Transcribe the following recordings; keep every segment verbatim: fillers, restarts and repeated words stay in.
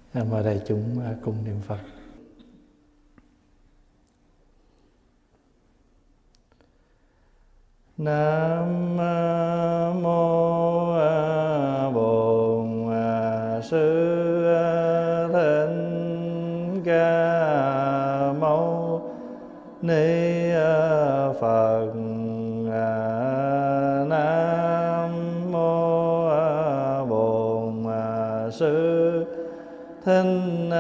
Mời đại chúng cùng niệm Phật. Nam mô Bổn Sư Thích Ca Mâu Ni Phật. Nam mô Bổn Sư Thích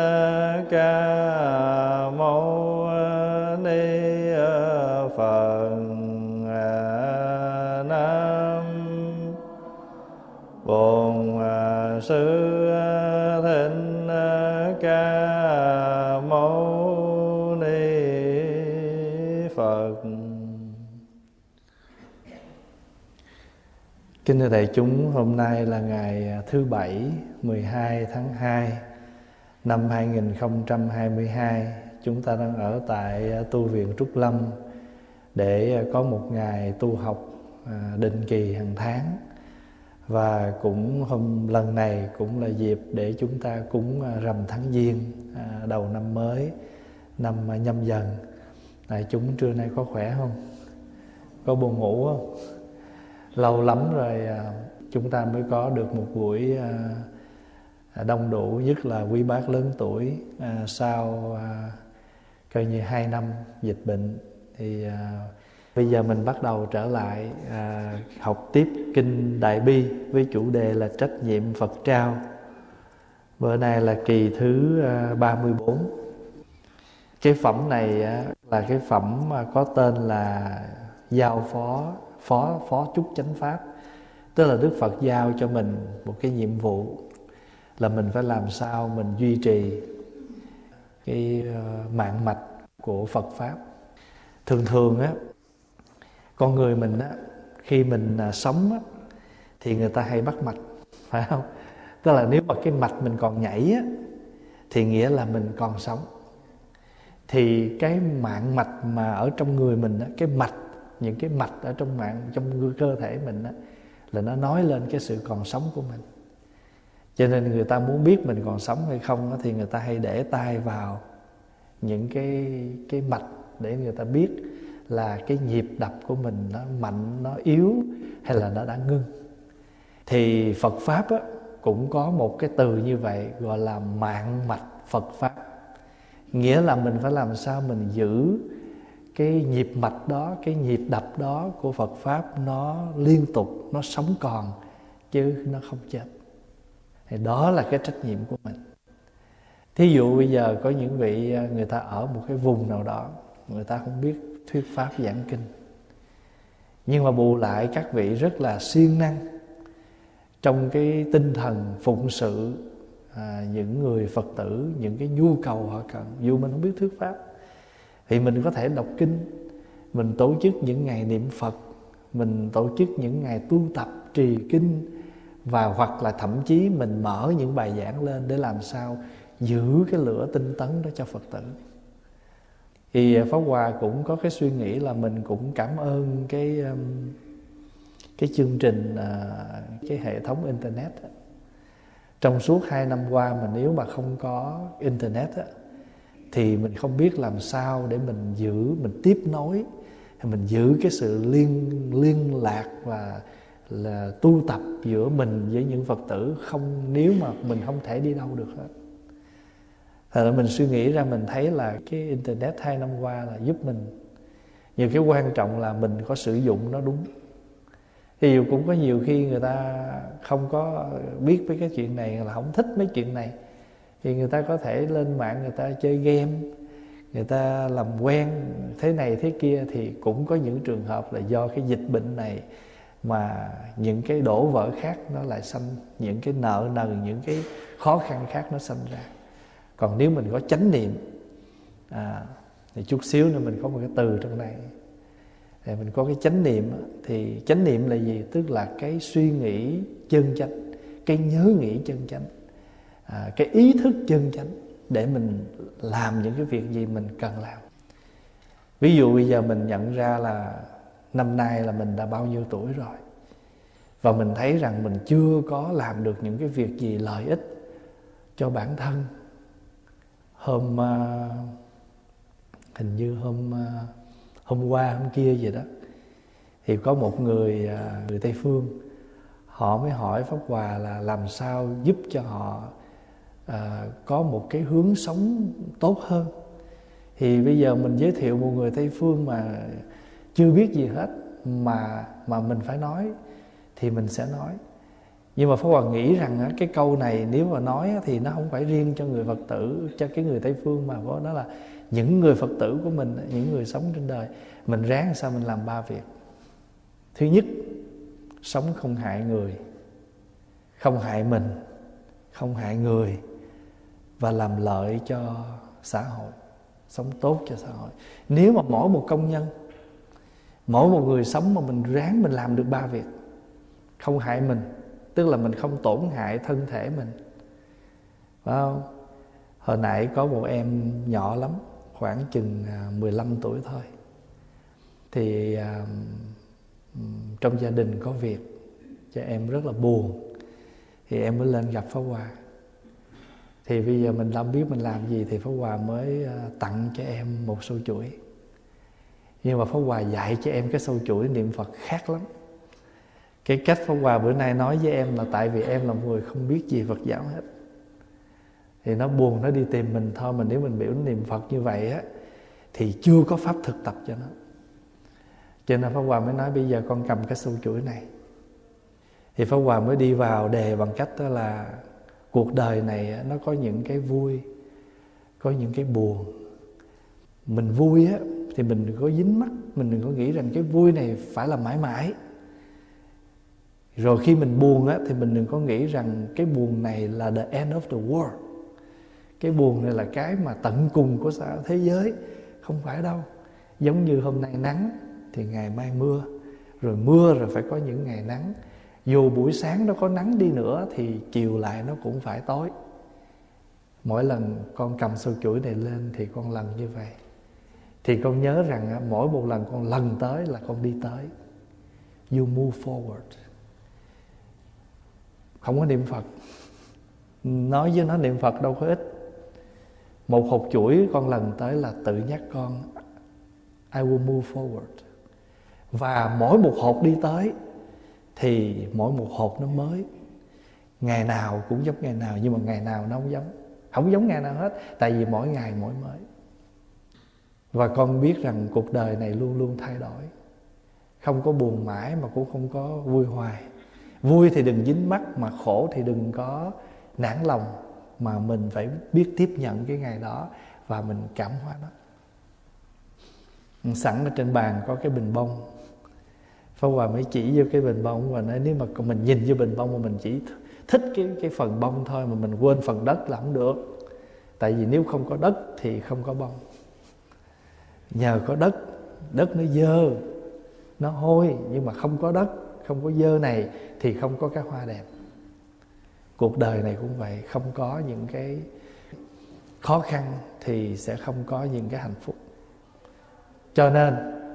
Ca Mâu Ni Phật. Nam Bổn Sư Thích Ca Mâu Ni Phật. Kính thưa đại chúng, hôm nay là ngày thứ Bảy, mười hai tháng hai năm hai nghìn không trăm hai mươi hai. Chúng ta đang ở tại tu viện Trúc Lâm để có một ngày tu học định kỳ hàng tháng. Và cũng hôm lần này cũng là dịp để chúng ta cúng rằm tháng Giêng, đầu năm mới, năm Nhâm Dần. Đại chúng trưa nay có khỏe không? Có buồn ngủ không? Lâu lắm rồi chúng ta mới có được một buổi đông đủ, nhất là quý bác lớn tuổi sau coi như hai năm dịch bệnh. Thì bây giờ mình bắt đầu trở lại à, học tiếp Kinh Đại Bi với chủ đề là trách nhiệm Phật trao. Bữa nay là kỳ thứ à, ba mươi bốn. Cái phẩm này á, là cái phẩm mà có tên là giao phó phó phó chúc chánh pháp. Tức là Đức Phật giao cho mình một cái nhiệm vụ là mình phải làm sao mình duy trì cái uh, mạng mạch của Phật pháp. Thường thường á, con người mình á, khi mình à, sống á, thì người ta hay bắt mạch, phải không? Tức là nếu mà cái mạch mình còn nhảy á, thì nghĩa là mình còn sống. Thì cái mạng mạch mà ở trong người mình á, cái mạch, những cái mạch ở trong mạng, trong cơ thể mình á, là nó nói lên cái sự còn sống của mình. Cho nên người ta muốn biết mình còn sống hay không á, thì người ta hay để tay vào những cái, cái mạch để người ta biết là cái nhịp đập của mình nó mạnh, nó yếu hay là nó đã ngưng. Thì Phật Pháp á, cũng có một cái từ như vậy gọi là mạng mạch Phật Pháp. Nghĩa là mình phải làm sao mình giữ cái nhịp mạch đó, cái nhịp đập đó của Phật Pháp nó liên tục, nó sống còn chứ nó không chết. Thì đó là cái trách nhiệm của mình. Thí dụ bây giờ có những vị người ta ở một cái vùng nào đó, người ta không biết thuyết pháp giảng kinh, nhưng mà bù lại các vị rất là siêng năng trong cái tinh thần phụng sự à, những người Phật tử, những cái nhu cầu họ cần. Dù mình không biết thuyết pháp thì mình có thể đọc kinh, mình tổ chức những ngày niệm Phật, mình tổ chức những ngày tu tập trì kinh, và hoặc là thậm chí mình mở những bài giảng lên để làm sao giữ cái lửa tinh tấn đó cho Phật tử. Thì Pháp Hòa cũng có cái suy nghĩ là mình cũng cảm ơn cái cái chương trình, cái hệ thống internet. Trong suốt hai năm qua mà nếu mà không có internet thì mình không biết làm sao để mình giữ, mình tiếp nối, mình giữ cái sự liên liên lạc và là tu tập giữa mình với những Phật tử, không nếu mà mình không thể đi đâu được hết. Thật ra mình suy nghĩ ra mình thấy là cái internet hai năm qua là giúp mình. Nhưng cái quan trọng là mình có sử dụng nó đúng. Ví dụ cũng có nhiều khi người ta không có biết với cái chuyện này, là không thích mấy chuyện này, thì người ta có thể lên mạng người ta chơi game, người ta làm quen thế này thế kia. Thì cũng có những trường hợp là do cái dịch bệnh này mà những cái đổ vỡ khác nó lại sanh, những cái nợ nần, những cái khó khăn khác nó sanh ra. Còn nếu mình có chánh niệm à, thì chút xíu nữa mình có một cái từ trong này, thì mình có cái chánh niệm. Thì chánh niệm là gì? Tức là cái suy nghĩ chân chánh, cái nhớ nghĩ chân chánh, à, cái ý thức chân chánh để mình làm những cái việc gì mình cần làm. Ví dụ bây giờ mình nhận ra là năm nay là mình đã bao nhiêu tuổi rồi, và mình thấy rằng mình chưa có làm được những cái việc gì lợi ích cho bản thân, hôm uh, hình như hôm uh, hôm qua hôm kia vậy đó, thì có một người uh, người Tây phương, họ mới hỏi Pháp Hòa là làm sao giúp cho họ uh, có một cái hướng sống tốt hơn. Thì bây giờ mình giới thiệu một người Tây phương mà chưa biết gì hết mà mà mình phải nói thì mình sẽ nói. Nhưng mà Pháp Hòa nghĩ rằng cái câu này nếu mà nói thì nó không phải riêng cho người Phật tử, cho cái người Tây phương, mà đó là những người Phật tử của mình, những người sống trên đời. Mình ráng sao mình làm ba việc. Thứ nhất, sống không hại người, không hại mình, không hại người, và làm lợi cho xã hội, sống tốt cho xã hội. Nếu mà mỗi một công nhân, mỗi một người sống mà mình ráng mình làm được ba việc: không hại mình, tức là mình không tổn hại thân thể mình, phải không? Hồi nãy có một em nhỏ lắm, khoảng chừng mười lăm tuổi thôi, thì à, trong gia đình có việc cho em rất là buồn, thì em mới lên gặp Pháp Hòa. Thì bây giờ mình không biết mình làm gì, thì Pháp Hòa mới tặng cho em một sâu chuỗi. Nhưng mà Pháp Hòa dạy cho em cái sâu chuỗi niệm Phật khác lắm. Cái cách Pháp Hòa bữa nay nói với em là tại vì em là một người không biết gì Phật giáo hết, thì nó buồn, nó đi tìm mình thôi. Mà nếu mình biểu niệm Phật như vậy á, thì chưa có pháp thực tập cho nó. Cho nên Pháp Hòa mới nói bây giờ con cầm cái sâu chuỗi này. Thì Pháp Hòa mới đi vào đề bằng cách đó là cuộc đời này nó có những cái vui, có những cái buồn. Mình vui á thì mình đừng có dính mắc, mình đừng có nghĩ rằng cái vui này phải là mãi mãi. Rồi khi mình buồn á thì mình đừng có nghĩ rằng cái buồn này là the end of the world. Cái buồn này là cái mà tận cùng của xã thế giới. Không phải đâu. Giống như hôm nay nắng thì ngày mai mưa, rồi mưa rồi phải có những ngày nắng. Dù buổi sáng nó có nắng đi nữa thì chiều lại nó cũng phải tối. Mỗi lần con cầm sâu chuỗi này lên thì con lần như vậy. Thì con nhớ rằng mỗi một lần con lần tới là con đi tới. You move forward. Không có niệm Phật, nói với nó niệm Phật đâu có ích. Một hộp chuỗi con lần tới là tự nhắc con I will move forward. Và mỗi một hộp đi tới thì mỗi một hộp nó mới. Ngày nào cũng giống ngày nào, nhưng mà ngày nào nó không giống. Không giống ngày nào hết, tại vì mỗi ngày mỗi mới. Và con biết rằng cuộc đời này luôn luôn thay đổi. Không có buồn mãi mà cũng không có vui hoài. Vui thì đừng dính mắc, mà khổ thì đừng có nản lòng, mà mình phải biết tiếp nhận cái ngày đó và mình cảm hóa nó. Sẵn ở trên bàn có cái bình bông, Pháp Hòa mới chỉ vô cái bình bông và nói nếu mà mình nhìn vô bình bông mà mình chỉ thích cái, cái phần bông thôi, mà mình quên phần đất là không được. Tại vì nếu không có đất thì không có bông. Nhờ có đất, đất nó dơ, nó hôi, nhưng mà không có đất, không có dơ này thì không có cái hoa đẹp. Cuộc đời này cũng vậy, không có những cái khó khăn thì sẽ không có những cái hạnh phúc. Cho nên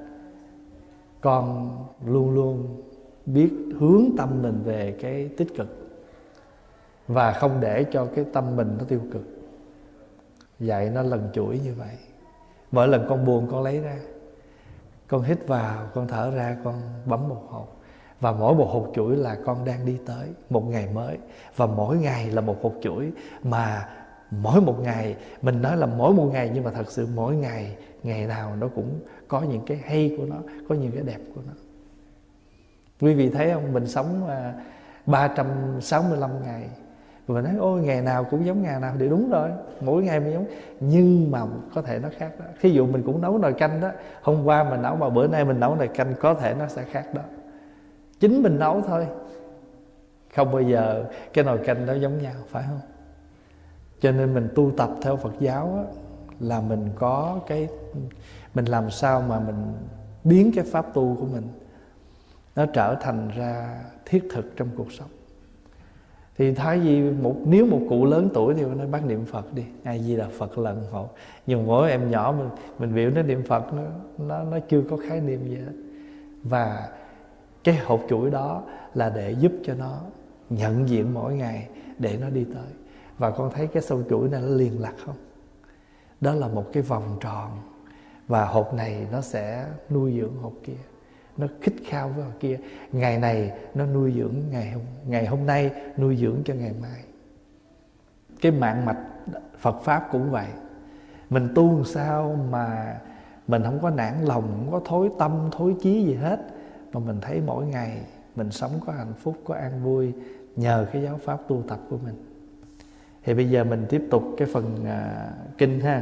con luôn luôn biết hướng tâm mình về cái tích cực, và không để cho cái tâm mình nó tiêu cực. Dạy nó lần chuỗi như vậy. Mỗi lần con buồn con lấy ra, con hít vào, con thở ra, con bấm một hộp. Và mỗi một hộp chuỗi là con đang đi tới một ngày mới. Và mỗi ngày là một hộp chuỗi. Mà mỗi một ngày, mình nói là mỗi một ngày, nhưng mà thật sự mỗi ngày, ngày nào nó cũng có những cái hay của nó, có những cái đẹp của nó. Quý vị thấy không, mình sống ba trăm sáu mươi lăm ngày, và mình nói ôi ngày nào cũng giống ngày nào, thì đúng rồi, mỗi ngày mình giống. Nhưng mà có thể nó khác đó. Thí dụ mình cũng nấu nồi canh đó, hôm qua mình nấu mà bữa nay mình nấu nồi canh, có thể nó sẽ khác đó. Chính mình nấu thôi, không bao giờ cái nồi canh đó giống nhau, phải không? Cho nên mình tu tập theo Phật giáo á, là mình có cái, mình làm sao mà mình biến cái pháp tu của mình nó trở thành ra thiết thực trong cuộc sống. Thì thay vì một, nếu một cụ lớn tuổi thì nó bác niệm Phật đi, ai gì là Phật lần hộ. Nhưng mỗi em nhỏ mình mình biểu nó niệm Phật, nó nó nó chưa có khái niệm gì hết. Và cái hộp chuỗi đó là để giúp cho nó nhận diện mỗi ngày để nó đi tới. Và con thấy cái sâu chuỗi này nó liền lạc không? Đó là một cái vòng tròn, và hột này nó sẽ nuôi dưỡng hột kia, nó khích khao với hột kia. Ngày này nó nuôi dưỡng ngày hôm, ngày hôm nay nuôi dưỡng cho ngày mai. Cái mạng mạch Phật Pháp cũng vậy. Mình tu làm sao mà mình không có nản lòng, không có thối tâm, thối chí gì hết, mà mình thấy mỗi ngày mình sống có hạnh phúc, có an vui nhờ cái giáo pháp tu tập của mình. Thì bây giờ mình tiếp tục cái phần à, kinh ha.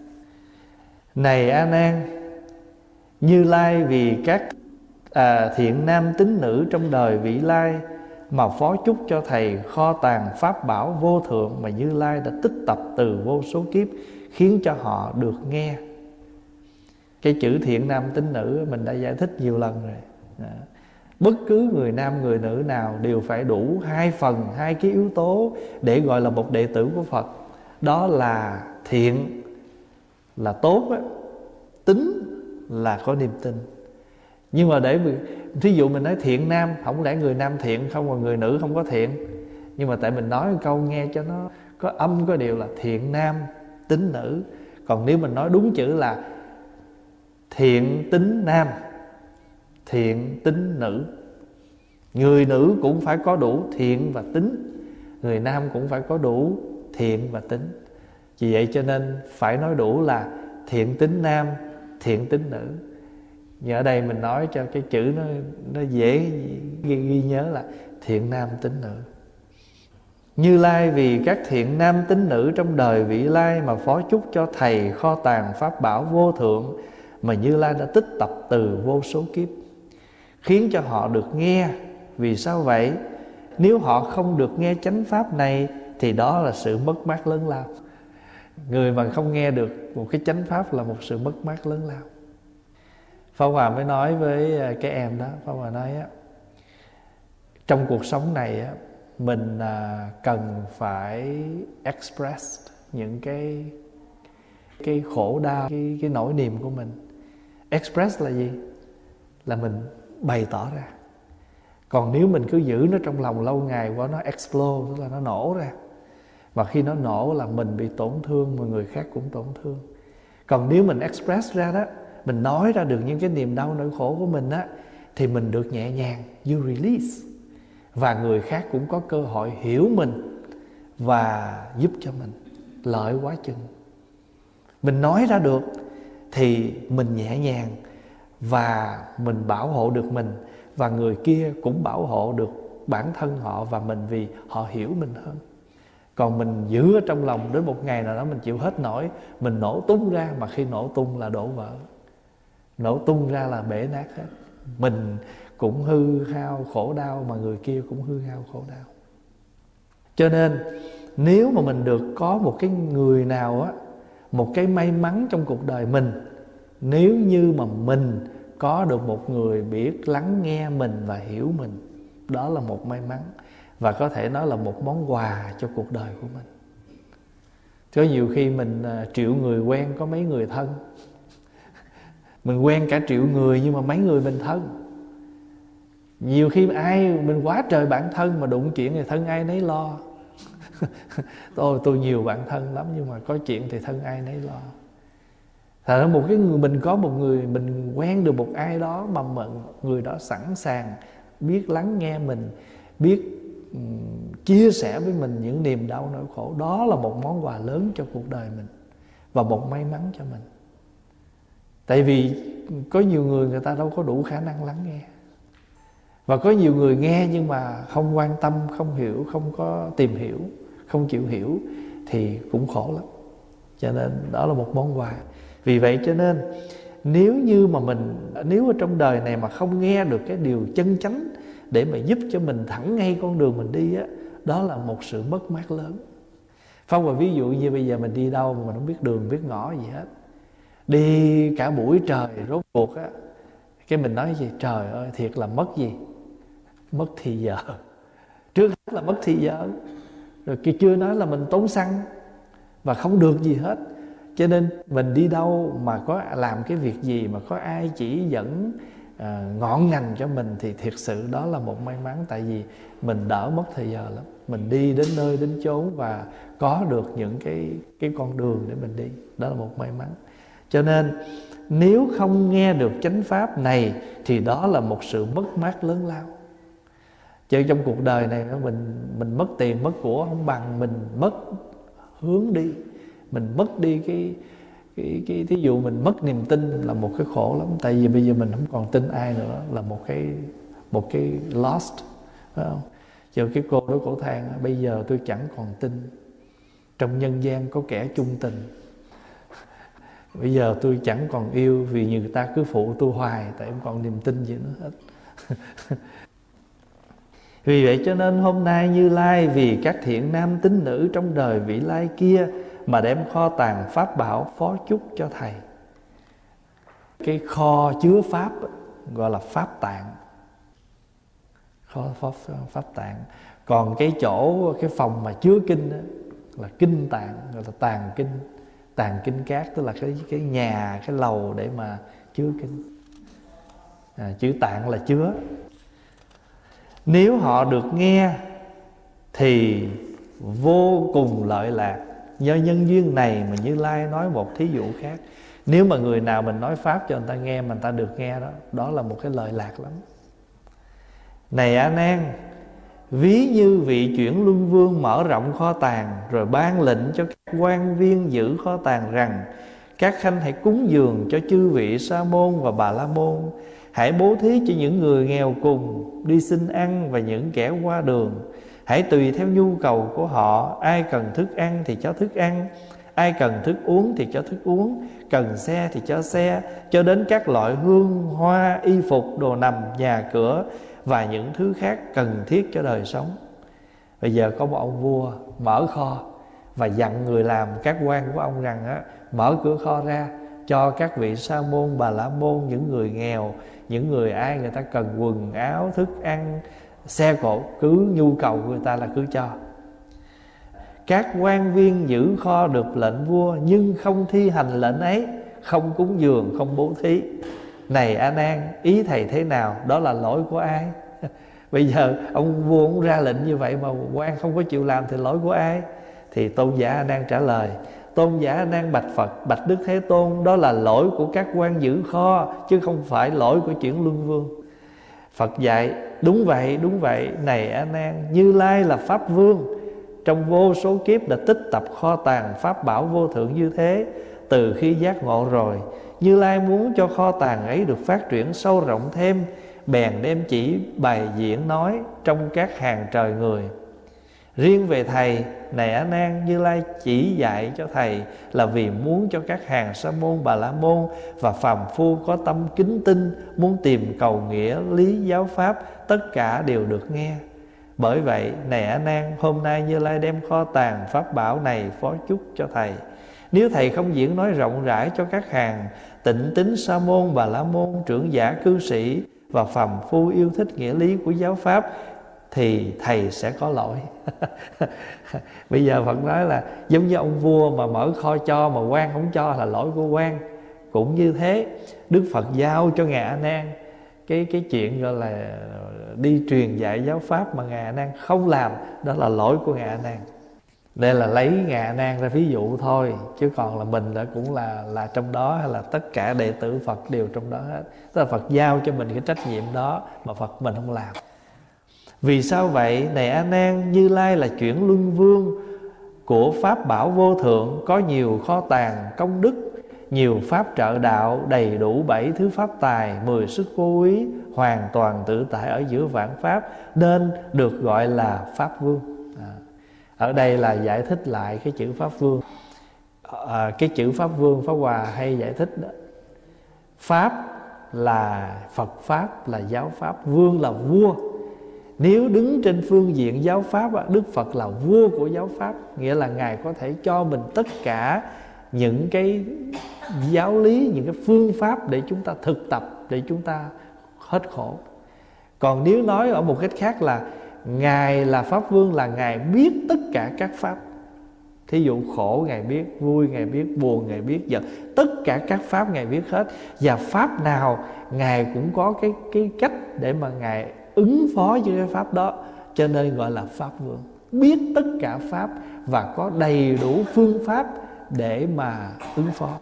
Này A Nan, Như Lai vì các à, thiện nam tín nữ trong đời vị lai mà phó chúc cho thầy kho tàng pháp bảo vô thượng mà Như Lai đã tích tập từ vô số kiếp, khiến cho họ được nghe. Cái chữ thiện nam tín nữ mình đã giải thích nhiều lần rồi. Đó. Bất cứ người nam người nữ nào đều phải đủ hai phần, hai cái yếu tố để gọi là một đệ tử của Phật. Đó là thiện là tốt á, tín là có niềm tin. Nhưng mà để thí dụ mình nói thiện nam, không lẽ người nam thiện không mà người nữ không có thiện. Nhưng mà tại mình nói một câu nghe cho nó có âm có điều là thiện nam tín nữ. Còn nếu mình nói đúng chữ là thiện tín nam, thiện tín nữ. Người nữ cũng phải có đủ thiện và tín, người nam cũng phải có đủ thiện và tín. Vì vậy cho nên phải nói đủ là thiện tín nam, thiện tín nữ. Nhưng ở đây mình nói cho cái chữ nó, nó dễ ghi, ghi nhớ là thiện nam tín nữ. Như Lai vì các thiện nam tín nữ trong đời vị lai mà phó chúc cho thầy kho tàng pháp bảo vô thượng mà Như Lai đã tích tập từ vô số kiếp, khiến cho họ được nghe. Vì sao vậy? Nếu họ không được nghe chánh pháp này thì đó là sự mất mát lớn lao. Người mà không nghe được một cái chánh pháp là một sự mất mát lớn lao. Pháp Hòa mới nói với cái em đó, Pháp Hòa nói á, trong cuộc sống này á, mình à, cần phải express những cái cái khổ đau, cái, cái nỗi niềm của mình. Express là gì? Là mình bày tỏ ra. Còn nếu mình cứ giữ nó trong lòng lâu ngày quá, nó explode, tức là nó nổ ra. Và khi nó nổ là mình bị tổn thương mà người khác cũng tổn thương. Còn nếu mình express ra đó, mình nói ra được những cái niềm đau nỗi khổ của mình á, thì mình được nhẹ nhàng, you release. Và người khác cũng có cơ hội hiểu mình và giúp cho mình, lợi quá chừng. Mình nói ra được thì mình nhẹ nhàng và mình bảo hộ được mình, và người kia cũng bảo hộ được bản thân họ và mình vì họ hiểu mình hơn. Còn mình giữ ở trong lòng đến một ngày nào đó mình chịu hết nổi, mình nổ tung ra, mà khi nổ tung là đổ vỡ. Nổ tung ra là bể nát hết. Mình cũng hư hao khổ đau mà người kia cũng hư hao khổ đau. Cho nên nếu mà mình được có một cái người nào á, một cái may mắn trong cuộc đời mình, nếu như mà mình có được một người biết lắng nghe mình và hiểu mình, đó là một may mắn, và có thể nói là một món quà cho cuộc đời của mình. Có nhiều khi mình triệu người quen có mấy người thân. Mình quen cả triệu người nhưng mà mấy người mình thân. Nhiều khi ai mình quá trời bạn thân mà đụng chuyện thì thân ai nấy lo. tôi tôi nhiều bạn thân lắm, nhưng mà có chuyện thì thân ai nấy lo. Thật ra một cái người, mình có một người, mình quen được một ai đó mà người đó sẵn sàng biết lắng nghe mình, biết um, chia sẻ với mình những niềm đau nỗi khổ, đó là một món quà lớn cho cuộc đời mình và một may mắn cho mình. Tại vì có nhiều người người ta đâu có đủ khả năng lắng nghe, và có nhiều người nghe nhưng mà không quan tâm, không hiểu, không có tìm hiểu, không chịu hiểu thì cũng khổ lắm. Cho nên đó là một món quà. Vì vậy cho nên nếu như mà mình, nếu ở trong đời này mà không nghe được cái điều chân chánh để mà giúp cho mình thẳng ngay con đường mình đi á, đó là một sự mất mát lớn. Phong và ví dụ như bây giờ mình đi đâu mà mình không biết đường biết ngõ gì hết, đi cả buổi trời rốt cuộc á, cái mình nói gì? Trời ơi, thiệt là mất gì? Mất thì giờ. Trước hết là mất thì giờ, rồi kia chưa nói là mình tốn xăng và không được gì hết. Cho nên mình đi đâu mà có làm cái việc gì mà có ai chỉ dẫn à, ngọn ngành cho mình thì thiệt sự đó là một may mắn. Tại vì mình đỡ mất thời giờ lắm, mình đi đến nơi đến chốn và có được những cái cái con đường để mình đi. Đó là một may mắn. Cho nên nếu không nghe được chánh pháp này thì đó là một sự mất mát lớn lao. Chứ trong cuộc đời này mình mình mất tiền mất của không bằng mình mất hướng đi, mình mất đi cái cái cái thí dụ mình mất niềm tin là một cái khổ lắm. Tại vì bây giờ mình không còn tin ai nữa, là một cái một cái lost, phải không? Giờ cái cô đó cổ than, bây giờ tôi chẳng còn tin trong nhân gian có kẻ chung tình. Bây giờ tôi chẳng còn yêu vì người ta cứ phụ tôi hoài, tại em còn niềm tin gì nữa hết. Vì vậy cho nên hôm nay Như Lai vì các thiện nam tín nữ trong đời vị lai kia mà đem kho tàng pháp bảo phó chúc cho thầy. Cái kho chứa pháp gọi là pháp tạng, kho pháp, pháp tạng. Còn cái chỗ, cái phòng mà chứa kinh đó, là kinh tạng, gọi là tàng kinh. Tàng kinh cát tức là cái, cái nhà, cái lầu để mà chứa kinh. à, Chữ tạng là chứa. Nếu họ được nghe thì vô cùng lợi lạc. Do nhân duyên này mà Như Lai nói một thí dụ khác. Nếu mà người nào mình nói pháp cho người ta nghe mà người ta được nghe đó, đó là một cái lợi lạc lắm. Này A Nan, ví như vị chuyển luân vương mở rộng kho tàng, rồi ban lệnh cho các quan viên giữ kho tàng rằng: các khanh hãy cúng dường cho chư vị Sa môn và Bà La môn, hãy bố thí cho những người nghèo cùng đi xin ăn và những kẻ qua đường. Hãy tùy theo nhu cầu của họ, ai cần thức ăn thì cho thức ăn, ai cần thức uống thì cho thức uống, cần xe thì cho xe, cho đến các loại hương, hoa, y phục, đồ nằm, nhà cửa và những thứ khác cần thiết cho đời sống. Bây giờ có một ông vua mở kho và dặn người làm, các quan của ông rằng á, mở cửa kho ra cho các vị Sa môn, Bà La môn, những người nghèo, những người ai người ta cần quần áo, thức ăn, xe cộ, cứ nhu cầu của người ta là cứ cho. Các quan viên giữ kho được lệnh vua nhưng không thi hành lệnh ấy, không cúng dường, không bố thí. Này A Nan, ý thầy thế nào? Đó là lỗi của ai? Bây giờ ông vua ông ra lệnh như vậy mà quan không có chịu làm thì lỗi của ai? Thì tôn giả A Nan trả lời: tôn giả A Nan bạch Phật, bạch Đức Thế Tôn, đó là lỗi của các quan giữ kho, chứ không phải lỗi của chuyển luân vương. Phật dạy: đúng vậy, đúng vậy. Này A Nan, Như Lai là Pháp Vương, trong vô số kiếp đã tích tập kho tàng pháp bảo vô thượng như thế. Từ khi giác ngộ rồi, Như Lai muốn cho kho tàng ấy được phát triển sâu rộng thêm, bèn đem chỉ bày diễn nói trong các hàng trời người. Riêng về thầy, này A Nan, Như Lai chỉ dạy cho thầy là vì muốn cho các hàng Sa môn, Bà La môn và phàm phu có tâm kính tinh, muốn tìm cầu nghĩa lý giáo pháp, tất cả đều được nghe. Bởi vậy, này A Nan, hôm nay Như Lai đem kho tàng pháp bảo này phó chúc cho thầy. Nếu thầy không diễn nói rộng rãi cho các hàng tịnh tín Sa môn, Bà La môn, trưởng giả, cư sĩ và phàm phu yêu thích nghĩa lý của giáo pháp, thì thầy sẽ có lỗi. Bây giờ Phật nói là giống như ông vua mà mở kho cho mà quan không cho là lỗi của quan. Cũng như thế, Đức Phật giao cho Ngài A Nan cái cái chuyện gọi là đi truyền dạy giáo pháp mà Ngài A Nan không làm, đó là lỗi của Ngài A Nan. Đây là lấy Ngài A Nan ra ví dụ thôi, chứ còn là mình đã cũng là là trong đó, hay là tất cả đệ tử Phật đều trong đó hết. Tức là Phật giao cho mình cái trách nhiệm đó mà Phật mình không làm. Vì sao vậy? Này A Nan, Như Lai là chuyển luân vương của pháp bảo vô thượng, có nhiều kho tàng công đức, nhiều pháp trợ đạo, đầy đủ bảy thứ pháp tài, mười sức vô úy, hoàn toàn tự tại ở giữa vạn pháp, nên được gọi là Pháp Vương. à, Ở đây là giải thích lại cái chữ Pháp Vương. à, Cái chữ Pháp Vương Pháp Hòa hay giải thích đó. Pháp là Phật Pháp, là giáo Pháp. Vương là vua. Nếu đứng trên phương diện giáo Pháp, Đức Phật là vua của giáo Pháp, nghĩa là Ngài có thể cho mình tất cả những cái giáo lý, những cái phương pháp để chúng ta thực tập, để chúng ta hết khổ. Còn nếu nói ở một cách khác là Ngài là Pháp Vương, là Ngài biết tất cả các pháp. Thí dụ khổ Ngài biết, vui Ngài biết, buồn Ngài biết, giận, tất cả các pháp Ngài biết hết. Và pháp nào Ngài cũng có cái, cái cách để mà Ngài ứng phó với cái pháp đó, cho nên gọi là Pháp Vương. biết tất cả pháp và có đầy đủ phương pháp để mà ứng phó.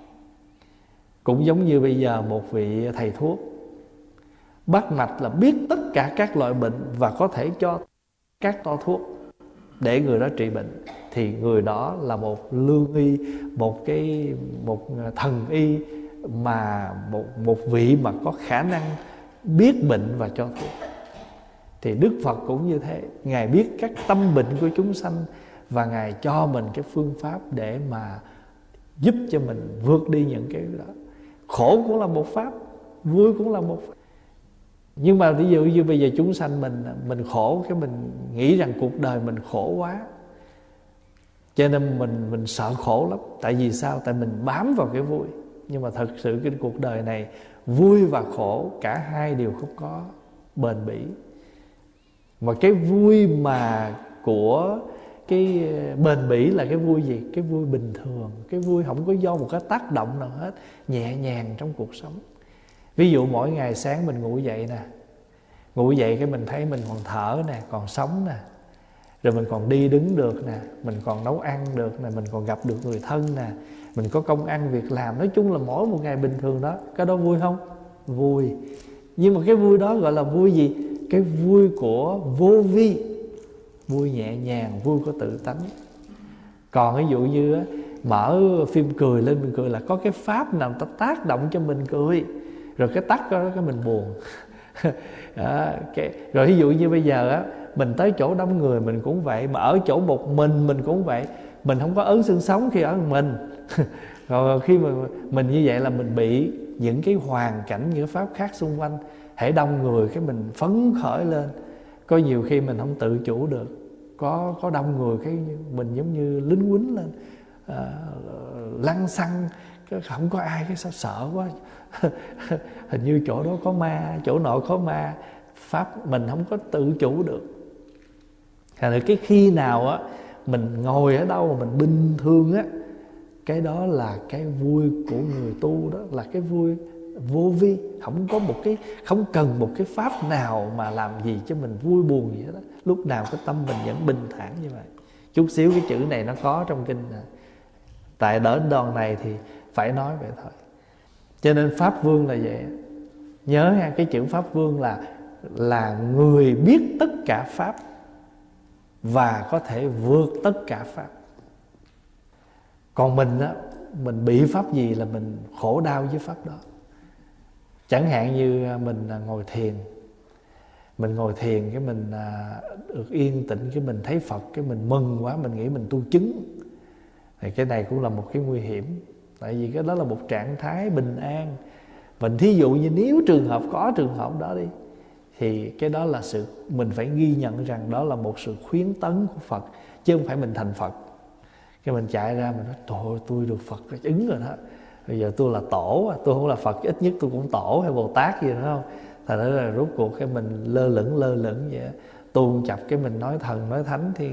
Cũng giống như bây giờ một vị thầy thuốc bắt mạch là biết tất cả các loại bệnh và có thể cho các toa thuốc để người đó trị bệnh, thì người đó là một lương y, một cái một thần y, mà một một vị mà có khả năng biết bệnh và cho thuốc. Thì Đức Phật cũng như thế, Ngài biết các tâm bệnh của chúng sanh và Ngài cho mình cái phương pháp để mà giúp cho mình vượt đi những cái đó. Khổ cũng là một pháp, vui cũng là một pháp. Nhưng mà ví dụ như bây giờ chúng sanh mình mình khổ, cái mình nghĩ rằng cuộc đời mình khổ quá, cho nên mình mình sợ khổ lắm. Tại vì sao? Tại mình bám vào cái vui. Nhưng mà thật sự cái cuộc đời này vui và khổ cả hai đều không có bền bỉ. Mà cái vui mà của cái bền bỉ là cái vui gì? Cái vui bình thường, cái vui không có do một cái tác động nào hết, nhẹ nhàng trong cuộc sống. Ví dụ mỗi ngày sáng mình ngủ dậy nè, ngủ dậy cái mình thấy mình còn thở nè, còn sống nè, rồi mình còn đi đứng được nè, mình còn nấu ăn được nè, mình còn gặp được người thân nè, mình có công ăn việc làm. Nói chung là mỗi một ngày bình thường đó, cái đó vui không? Vui. Nhưng mà cái vui đó gọi là vui gì? Cái vui của vô vi, vui nhẹ nhàng, vui của tự tánh. Còn ví dụ như á, mở phim cười lên mình cười là có cái pháp nào ta tác động cho mình cười, rồi cái tắt đó cái mình buồn. Đó, cái, rồi ví dụ như bây giờ á, mình tới chỗ đông người mình cũng vậy, mà ở chỗ một mình mình cũng vậy. Mình không có ớn xương sống khi ở một mình. Rồi khi mà mình như vậy là mình bị những cái hoàn cảnh, những cái pháp khác xung quanh. Hễ đông người cái mình phấn khởi lên. Có nhiều khi mình không tự chủ được, có có đông người cái mình giống như lính quýnh lên, à, lăng xăng, không có ai cái sao sợ quá. Hình như chỗ đó có ma, chỗ nọ có ma. Pháp mình không có tự chủ được. Thành ra cái khi nào á mình ngồi ở đâu mà mình bình thường á, cái đó là cái vui của người tu, đó là cái vui vô vi. Không có một cái, không cần một cái pháp nào mà làm gì cho mình vui buồn gì hết đó. Lúc nào cái tâm mình vẫn bình thản như vậy. Chút xíu cái chữ này nó có trong kinh này. Tại đỡ đoạn này thì phải nói vậy thôi. Cho nên Pháp Vương là vậy. Nhớ ha, cái chữ Pháp Vương là là người biết tất cả Pháp và có thể vượt tất cả Pháp. Còn mình á, mình bị Pháp gì là mình khổ đau với Pháp đó. Chẳng hạn như mình ngồi thiền, mình ngồi thiền cái mình được yên tĩnh, cái mình thấy Phật, cái mình mừng quá, mình nghĩ mình tu chứng. Thì cái này cũng là một cái nguy hiểm. Tại vì cái đó là một trạng thái bình an. Mình thí dụ như nếu trường hợp có trường hợp đó đi, thì cái đó là sự mình phải ghi nhận rằng đó là một sự khuyến tấn của Phật, chứ không phải mình thành Phật. Cái mình chạy ra mình nói trời, tôi được Phật ứng rồi đó, bây giờ tôi là tổ, tôi không là Phật, ít nhất tôi cũng tổ hay Bồ Tát gì nữa không. Thành ra là rốt cuộc cái mình lơ lửng lơ lửng vậy, tu chập cái mình nói thần nói thánh. Thì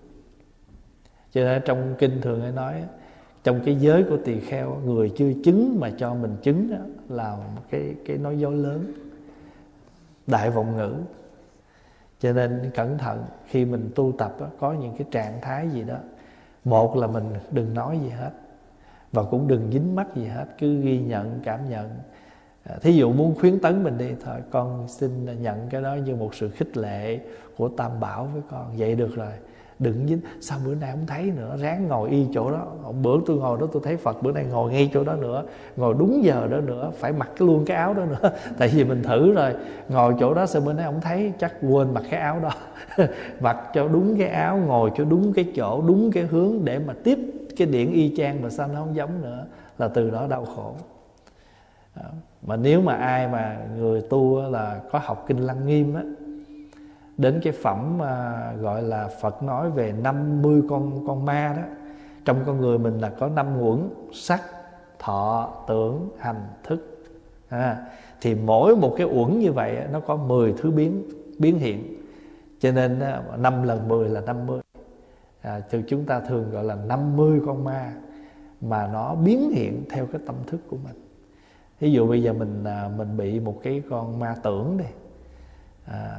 cho nên trong kinh thường hay nói, trong cái giới của tỳ kheo, người chưa chứng mà cho mình chứng đó, là một cái, cái nói dối lớn, đại vọng ngữ. Cho nên cẩn thận khi mình tu tập đó, có những cái trạng thái gì đó, một là mình đừng nói gì hết, và cũng đừng dính mắc gì hết, cứ ghi nhận, cảm nhận. Thí dụ muốn khuyến tấn mình đi, thôi con xin nhận cái đó như một sự khích lệ của Tam Bảo với con, vậy được rồi. Đừng dính, sao bữa nay không thấy nữa, ráng ngồi y chỗ đó. Bữa tôi ngồi đó tôi thấy Phật, bữa nay ngồi ngay chỗ đó nữa, ngồi đúng giờ đó nữa, phải mặc luôn cái áo đó nữa. Tại vì mình thử rồi, ngồi chỗ đó sao bữa nay không thấy, chắc quên mặc cái áo đó. Mặc cho đúng cái áo, ngồi cho đúng cái chỗ, đúng cái hướng để mà tiếp cái điển y chang, mà sao nó không giống nữa, là từ đó đau khổ. Đó. Mà nếu mà ai mà người tu là có học kinh Lăng Nghiêm á, đến cái phẩm à, gọi là Phật nói về năm mươi con con ma đó. Trong con người mình là có năm uẩn: sắc, thọ, tưởng, hành, thức. À, thì mỗi một cái uẩn như vậy nó có mười thứ biến biến hiện. Cho nên năm lần mười là năm mươi. À, thì chúng ta thường gọi là năm mươi con ma mà nó biến hiện theo cái tâm thức của mình. Ví dụ bây giờ mình mình bị một cái con ma tưởng đi, à,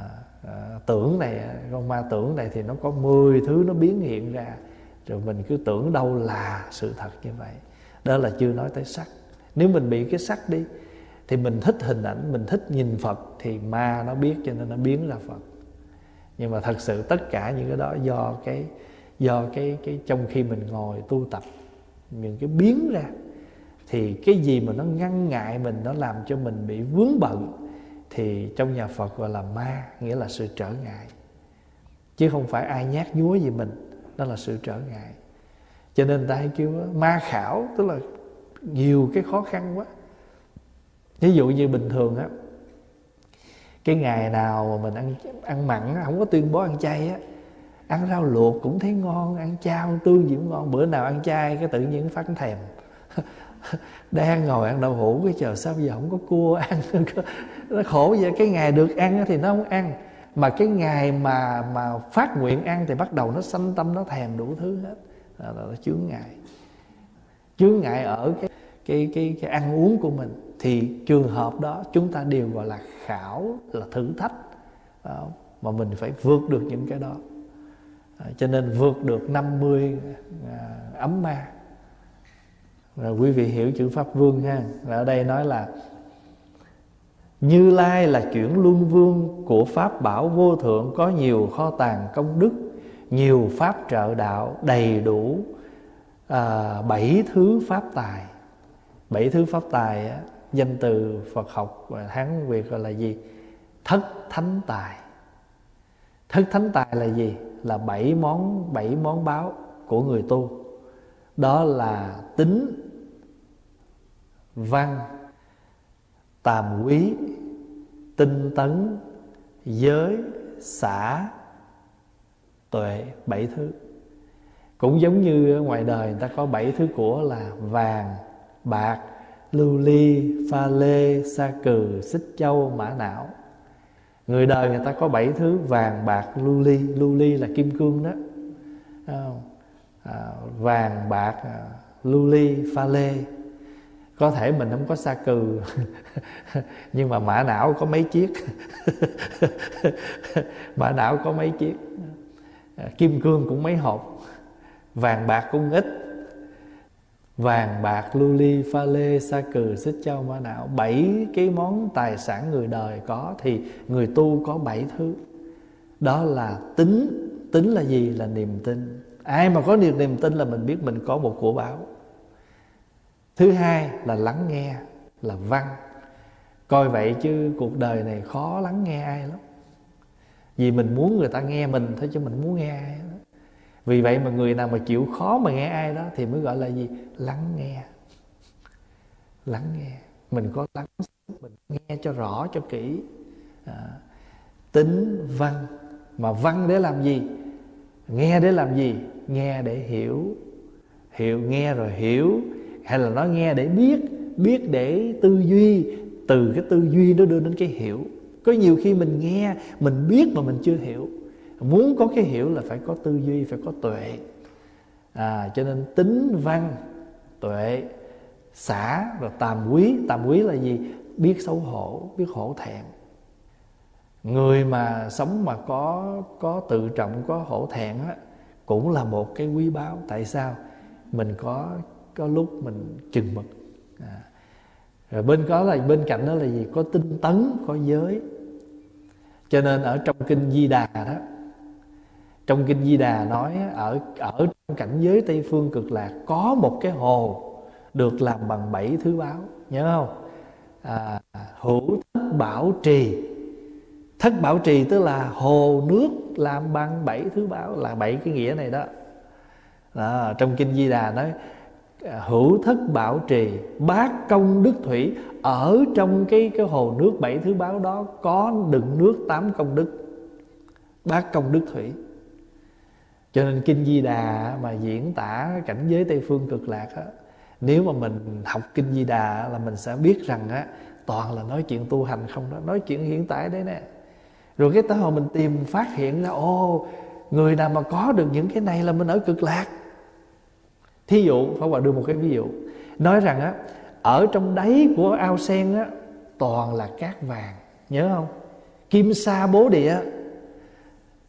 à, tưởng này, con ma tưởng này thì nó có mười thứ nó biến hiện ra, rồi mình cứ tưởng đâu là sự thật như vậy. Đó là chưa nói tới sắc. Nếu mình bị cái sắc đi thì mình thích hình ảnh, mình thích nhìn Phật thì ma nó biết cho nên nó biến ra Phật. Nhưng mà thật sự tất cả những cái đó do cái do cái cái trong khi mình ngồi tu tập, những cái biến ra, thì cái gì mà nó ngăn ngại mình, nó làm cho mình bị vướng bận, thì trong nhà Phật gọi là ma, nghĩa là sự trở ngại, chứ không phải ai nhát nhúa gì mình. Đó là sự trở ngại. Cho nên ta hay kêu ma khảo, tức là nhiều cái khó khăn quá. Ví dụ như bình thường á, cái ngày nào mà mình ăn ăn mặn, không có tuyên bố ăn chay á, ăn rau luộc cũng thấy ngon, ăn chao ăn tương gì cũng ngon. Bữa nào ăn chay cái tự nhiên phát thèm đang ngồi ăn đậu hũ cái chờ sao bây giờ không có cua ăn. Nó khổ vậy. Cái ngày được ăn thì nó không ăn, mà cái ngày mà mà phát nguyện ăn thì bắt đầu nó sanh tâm, nó thèm đủ thứ hết. Đó là nó chướng ngại. Chướng ngại ở cái cái cái cái ăn uống của mình. Thì trường hợp đó chúng ta đều gọi là khảo, là thử thách. Đó, mà mình phải vượt được những cái đó. À, cho nên vượt được năm mươi à, ấm ma. Rồi quý vị hiểu chữ Pháp Vương ha. Rồi ở đây nói là Như Lai là chuyển luân vương của Pháp bảo vô thượng, có nhiều kho tàng công đức, nhiều pháp trợ đạo, đầy đủ à, bảy thứ pháp tài. Bảy thứ pháp tài á, danh từ Phật học và Hán Việt gọi là gì? Thất thánh tài. Thất thánh tài là gì? Là bảy món bảy món báo của người tu. Đó là tín, văn, tàm quý, tinh tấn, giới, xả, tuệ. Bảy thứ. Cũng giống như ngoài đời người ta có bảy thứ của là vàng, bạc, lưu ly, pha lê, sa cừ, xích châu, mã não. Người đời người ta có bảy thứ: vàng, bạc, lưu ly. Lưu ly là kim cương đó. À, vàng, bạc, lưu ly, pha lê. Có thể mình không có sa cừ nhưng mà mã não có mấy chiếc. Mã não có mấy chiếc. Kim cương cũng mấy hộp. Vàng bạc cũng ít. Vàng, bạc, lưu ly, pha lê, sa cừ, xích châu, mã não. Bảy cái món tài sản người đời có, thì người tu có bảy thứ. Đó là tín. Tín là gì? Là niềm tin. Ai mà có niềm niềm tin là mình biết mình có một của báo. Thứ hai là lắng nghe, là văn. Coi vậy chứ cuộc đời này khó lắng nghe ai lắm. Vì mình muốn người ta nghe mình thôi, chứ mình muốn nghe ai đó. Vì vậy mà người nào mà chịu khó mà nghe ai đó thì mới gọi là gì? Lắng nghe. Lắng nghe. Mình có lắng, mình nghe cho rõ, cho kỹ. À, tín, văn. Mà văn để làm gì? Nghe để làm gì? Nghe để hiểu. Hiểu, nghe rồi hiểu. Hay là nó nghe để biết. Biết để tư duy. Từ cái tư duy nó đưa đến cái hiểu. Có nhiều khi mình nghe, mình biết mà mình chưa hiểu. Muốn có cái hiểu là phải có tư duy, phải có tuệ. À, cho nên tín, văn, tuệ, xả, rồi tàm quý. Tàm quý là gì? Biết xấu hổ, biết hổ thẹn. Người mà sống mà có có tự trọng, có hổ thẹn á, cũng là một cái quý báu. Tại sao? Mình có có lúc mình chừng mực. À. Rồi bên có là bên cạnh đó là gì? Có tinh tấn, có giới. Cho nên ở trong kinh Di Đà đó, trong kinh Di Đà nói ở ở trong cảnh giới Tây phương cực lạc có một cái hồ được làm bằng bảy thứ báo, nhớ không? À, hữu thất bảo trì. Thất bảo trì tức là hồ nước làm bằng bảy thứ báo, là bảy cái nghĩa này đó. Đó, trong kinh Di Đà nói hữu thất bảo trì, bát công đức thủy. Ở trong cái cái hồ nước bảy thứ báo đó có đựng nước tám công đức, bát công đức thủy. Cho nên kinh Di Đà mà diễn tả cảnh giới Tây phương cực lạc á, nếu mà mình học kinh Di Đà là mình sẽ biết rằng á, toàn là nói chuyện tu hành không đó, nói chuyện hiện tại đấy nè. Rồi cái tới hồi mình tìm phát hiện ra, ồ, người nào mà có được những cái này là mình ở cực lạc. Thí dụ, Pháp Hòa đưa một cái ví dụ, nói rằng á, ở trong đáy của ao sen á, toàn là cát vàng, nhớ không? Kim sa bố địa,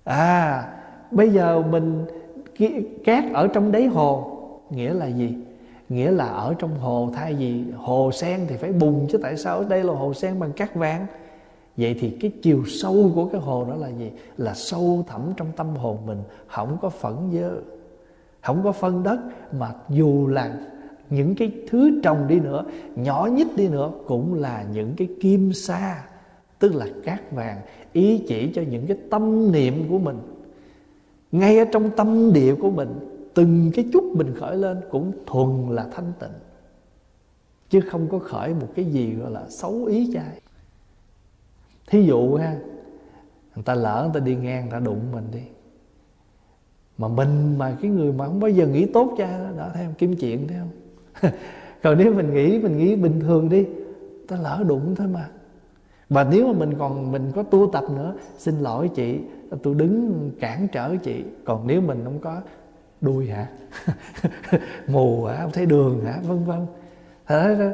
À, bây giờ mình cát ở trong đáy hồ, nghĩa là gì? Nghĩa là ở trong hồ, thay vì hồ sen thì phải bùn, chứ tại sao ở đây là hồ sen bằng cát vàng? Vậy thì cái chiều sâu của cái hồ đó là gì? Là sâu thẳm trong tâm hồn mình, không có phẫn dơ, không có phân đất. Mà dù là những cái thứ trồng đi nữa, nhỏ nhất đi nữa, cũng là những cái kim sa, tức là cát vàng, ý chỉ cho những cái tâm niệm của mình. Ngay ở trong tâm địa của mình, từng cái chút mình khởi lên cũng thuần là thanh tịnh, chứ không có khởi một cái gì gọi là xấu ý chai. Thí dụ ha, người ta lỡ người ta đi ngang, người ta đụng mình đi, mà mình mà cái người mà không bao giờ nghĩ tốt cha đó, đó thấy không? Kiếm chuyện thấy không? Còn nếu mình nghĩ mình nghĩ bình thường đi, ta lỡ đụng thôi mà. Và nếu mà mình còn mình có tu tập nữa, xin lỗi chị, tôi đứng cản trở chị. Còn nếu mình không có, đuôi hả? Mù hả? Không thấy đường hả? Vân vân. Thật ra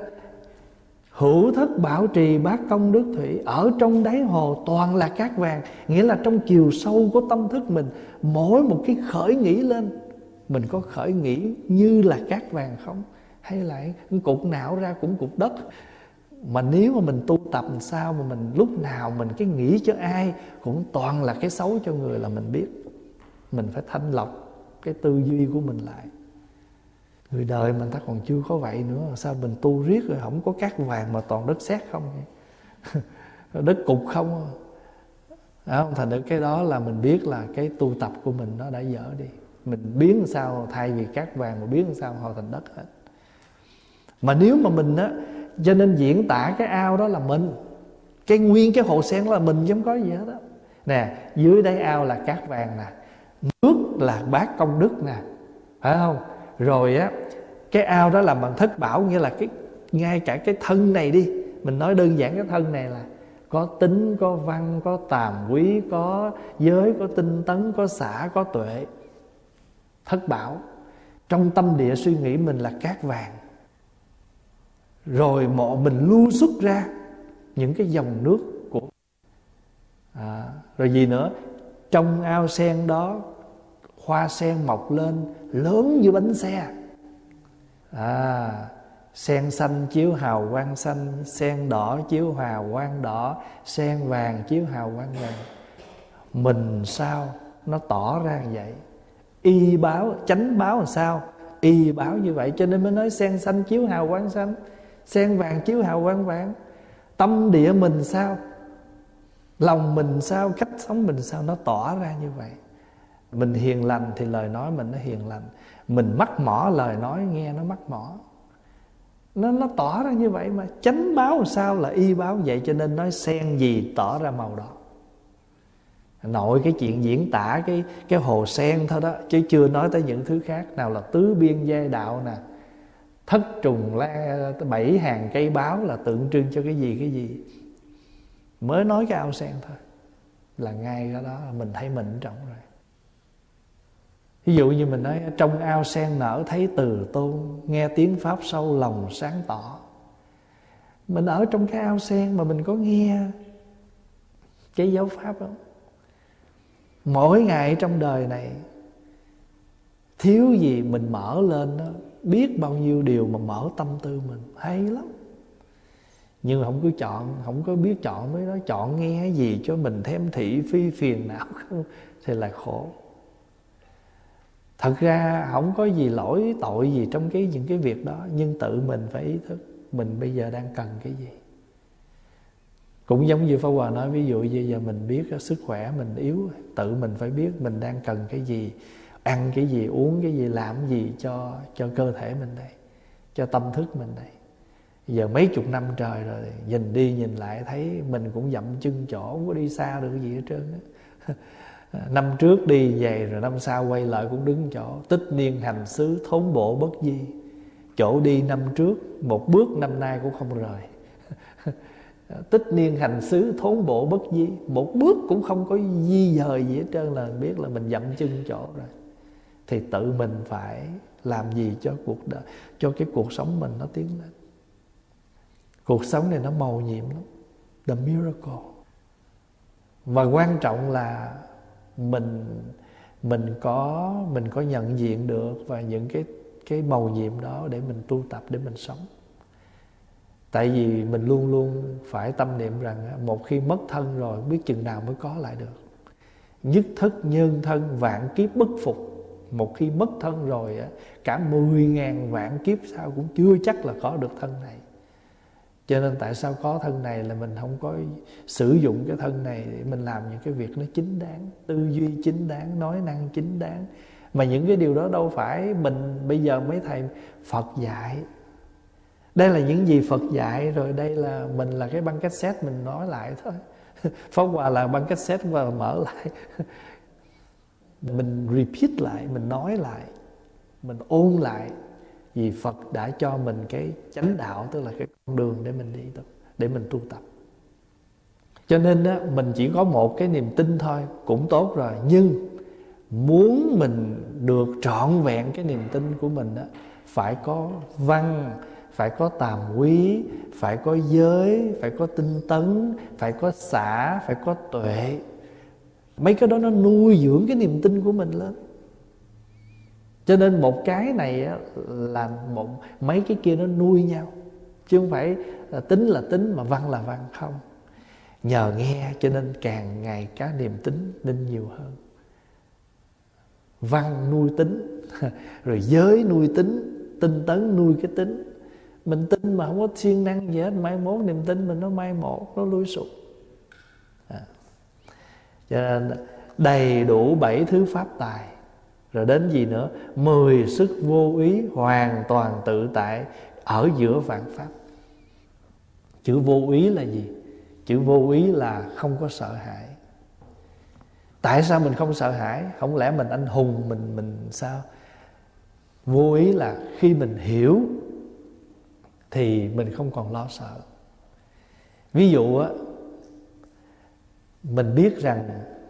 hữu thất bảo trì bát công đức thủy, ở trong đáy hồ toàn là cát vàng. Nghĩa là trong chiều sâu của tâm thức mình, mỗi một cái khởi nghĩ lên, mình có khởi nghĩ như là cát vàng không? Hay là cái cục não ra cũng cục đất? Mà nếu mà mình tu tập làm sao mà mình lúc nào mình cái nghĩ cho ai cũng toàn là cái xấu cho người, là mình biết mình phải thanh lọc cái tư duy của mình lại. Người đời mình ta còn chưa có vậy nữa, sao mình tu riết rồi không có cát vàng mà toàn đất sét không vậy? Đất cục không à? Thành được cái đó là mình biết là cái tu tập của mình nó đã dở đi. Mình biến làm sao thay vì cát vàng mà biến làm sao hồi thành đất hết. Mà nếu mà mình á, cho nên diễn tả cái ao đó là mình, cái nguyên cái hồ sen đó là mình chứ không có gì hết đó. Nè, dưới đáy ao là cát vàng nè, nước là bát công đức nè, phải không? Rồi á, cái ao đó là bằng thất bảo, nghĩa là cái ngay cả cái thân này đi, mình nói đơn giản cái thân này là có tính, có văn, có tàm quý, có giới, có tinh tấn, có xả, có tuệ. Thất bảo. Trong tâm địa suy nghĩ mình là cát vàng. Rồi mộ mình lưu xuất ra những cái dòng nước của à, rồi gì nữa, trong ao sen đó hoa sen mọc lên lớn như bánh xe. À, sen xanh chiếu hào quang xanh, sen đỏ chiếu hào quang đỏ, sen vàng chiếu hào quang vàng. Mình sao nó tỏ ra vậy? Y báo, chánh báo làm sao? Y báo như vậy, cho nên mới nói sen xanh chiếu hào quang xanh, sen vàng chiếu hào quang vàng. Tâm địa mình sao, lòng mình sao, cách sống mình sao, nó tỏ ra như vậy. Mình hiền lành thì lời nói mình nó hiền lành, mình mắc mỏ lời nói nghe nó mắc mỏ. Nó, nó tỏ ra như vậy mà. Chánh báo làm sao là y báo vậy. Cho nên nói sen gì tỏ ra màu đỏ. Nội cái chuyện diễn tả cái, cái hồ sen thôi đó, chứ chưa nói tới những thứ khác. Nào là tứ biên giai đạo nè, thất trùng la, bảy hàng cây báo là tượng trưng cho cái gì cái gì. Mới nói cái ao sen thôi là ngay cái đó mình thấy mình trọng rồi. Ví dụ như mình nói trong ao sen nở thấy từ tôn, nghe tiếng pháp sâu lòng sáng tỏ. Mình ở trong cái ao sen mà mình có nghe cái giáo pháp đó. Mỗi ngày trong đời này thiếu gì mình mở lên đó, biết bao nhiêu điều mà mở tâm tư mình, hay lắm. Nhưng không cứ chọn, không có biết chọn với nó, chọn nghe cái gì cho mình thêm thị phi phiền não không thì là khổ. Thật ra không có gì lỗi tội gì trong cái những cái việc đó, nhưng tự mình phải ý thức mình bây giờ đang cần cái gì. Cũng giống như Pháp Hòa nói, ví dụ như giờ mình biết sức khỏe mình yếu, tự mình phải biết mình đang cần cái gì, ăn cái gì, uống cái gì, làm cái gì cho cho cơ thể mình đây, cho tâm thức mình đây. Giờ mấy chục năm trời rồi, nhìn đi nhìn lại thấy mình cũng dậm chân chỗ, không có đi xa được cái gì hết trơn á. Năm trước đi về rồi năm sau quay lại cũng đứng chỗ. Tích niên hành xứ thốn bộ bất di. Chỗ đi năm trước một bước năm nay cũng không rời. Tích niên hành xứ thốn bộ bất di, một bước cũng không có di dời gì hết trơn, là biết là mình dậm chân chỗ rồi. Thì tự mình phải làm gì cho cuộc đời, cho cái cuộc sống mình nó tiến lên. Cuộc sống này nó màu nhiệm lắm, the miracle. Và quan trọng là mình mình có mình có nhận diện được và những cái cái mầu nhiệm đó để mình tu tập, để mình sống. Tại vì mình luôn luôn phải tâm niệm rằng một khi mất thân rồi biết chừng nào mới có lại được. Nhất thức nhân thân vạn kiếp bất phục. Một khi mất thân rồi cả mười ngàn vạn kiếp sau cũng chưa chắc là có được thân này. Cho nên tại sao có thân này là mình không có sử dụng cái thân này để mình làm những cái việc nó chính đáng, tư duy chính đáng, nói năng chính đáng. Mà những cái điều đó đâu phải mình bây giờ mấy thầy Phật dạy. Đây là những gì Phật dạy rồi, đây là mình là cái băng cassette mình nói lại thôi. Pháp Hòa là băng cassette và mở lại. Mình repeat lại, mình nói lại, mình ôn lại. Vì Phật đã cho mình cái chánh đạo, tức là cái con đường để mình đi, để mình tu tập. Cho nên á, mình chỉ có một cái niềm tin thôi cũng tốt rồi. Nhưng muốn mình được trọn vẹn cái niềm tin của mình á, phải có văn, phải có tàm quý, phải có giới, phải có tinh tấn, phải có xả, phải có tuệ. Mấy cái đó nó nuôi dưỡng cái niềm tin của mình lên. Cho nên một cái này là một, mấy cái kia nó nuôi nhau. Chứ không phải là tính là tính mà văn là văn, không. Nhờ nghe cho nên càng ngày cái niềm tính nên nhiều hơn. Văn nuôi tính, rồi giới nuôi tính, tinh tấn nuôi cái tính. Mình tin mà không có siêng năng gì hết, mai mốt niềm tin mình nó mai một, nó lui sụp. À. Cho nên đầy đủ bảy thứ pháp tài. Rồi đến gì nữa? Mười sức vô ý, hoàn toàn tự tại ở giữa vạn pháp. Chữ vô ý là gì? Chữ vô ý là không có sợ hãi. Tại sao mình không sợ hãi? Không lẽ mình anh hùng, mình mình sao? Vô ý là khi mình hiểu thì mình không còn lo sợ. Ví dụ á, mình biết rằng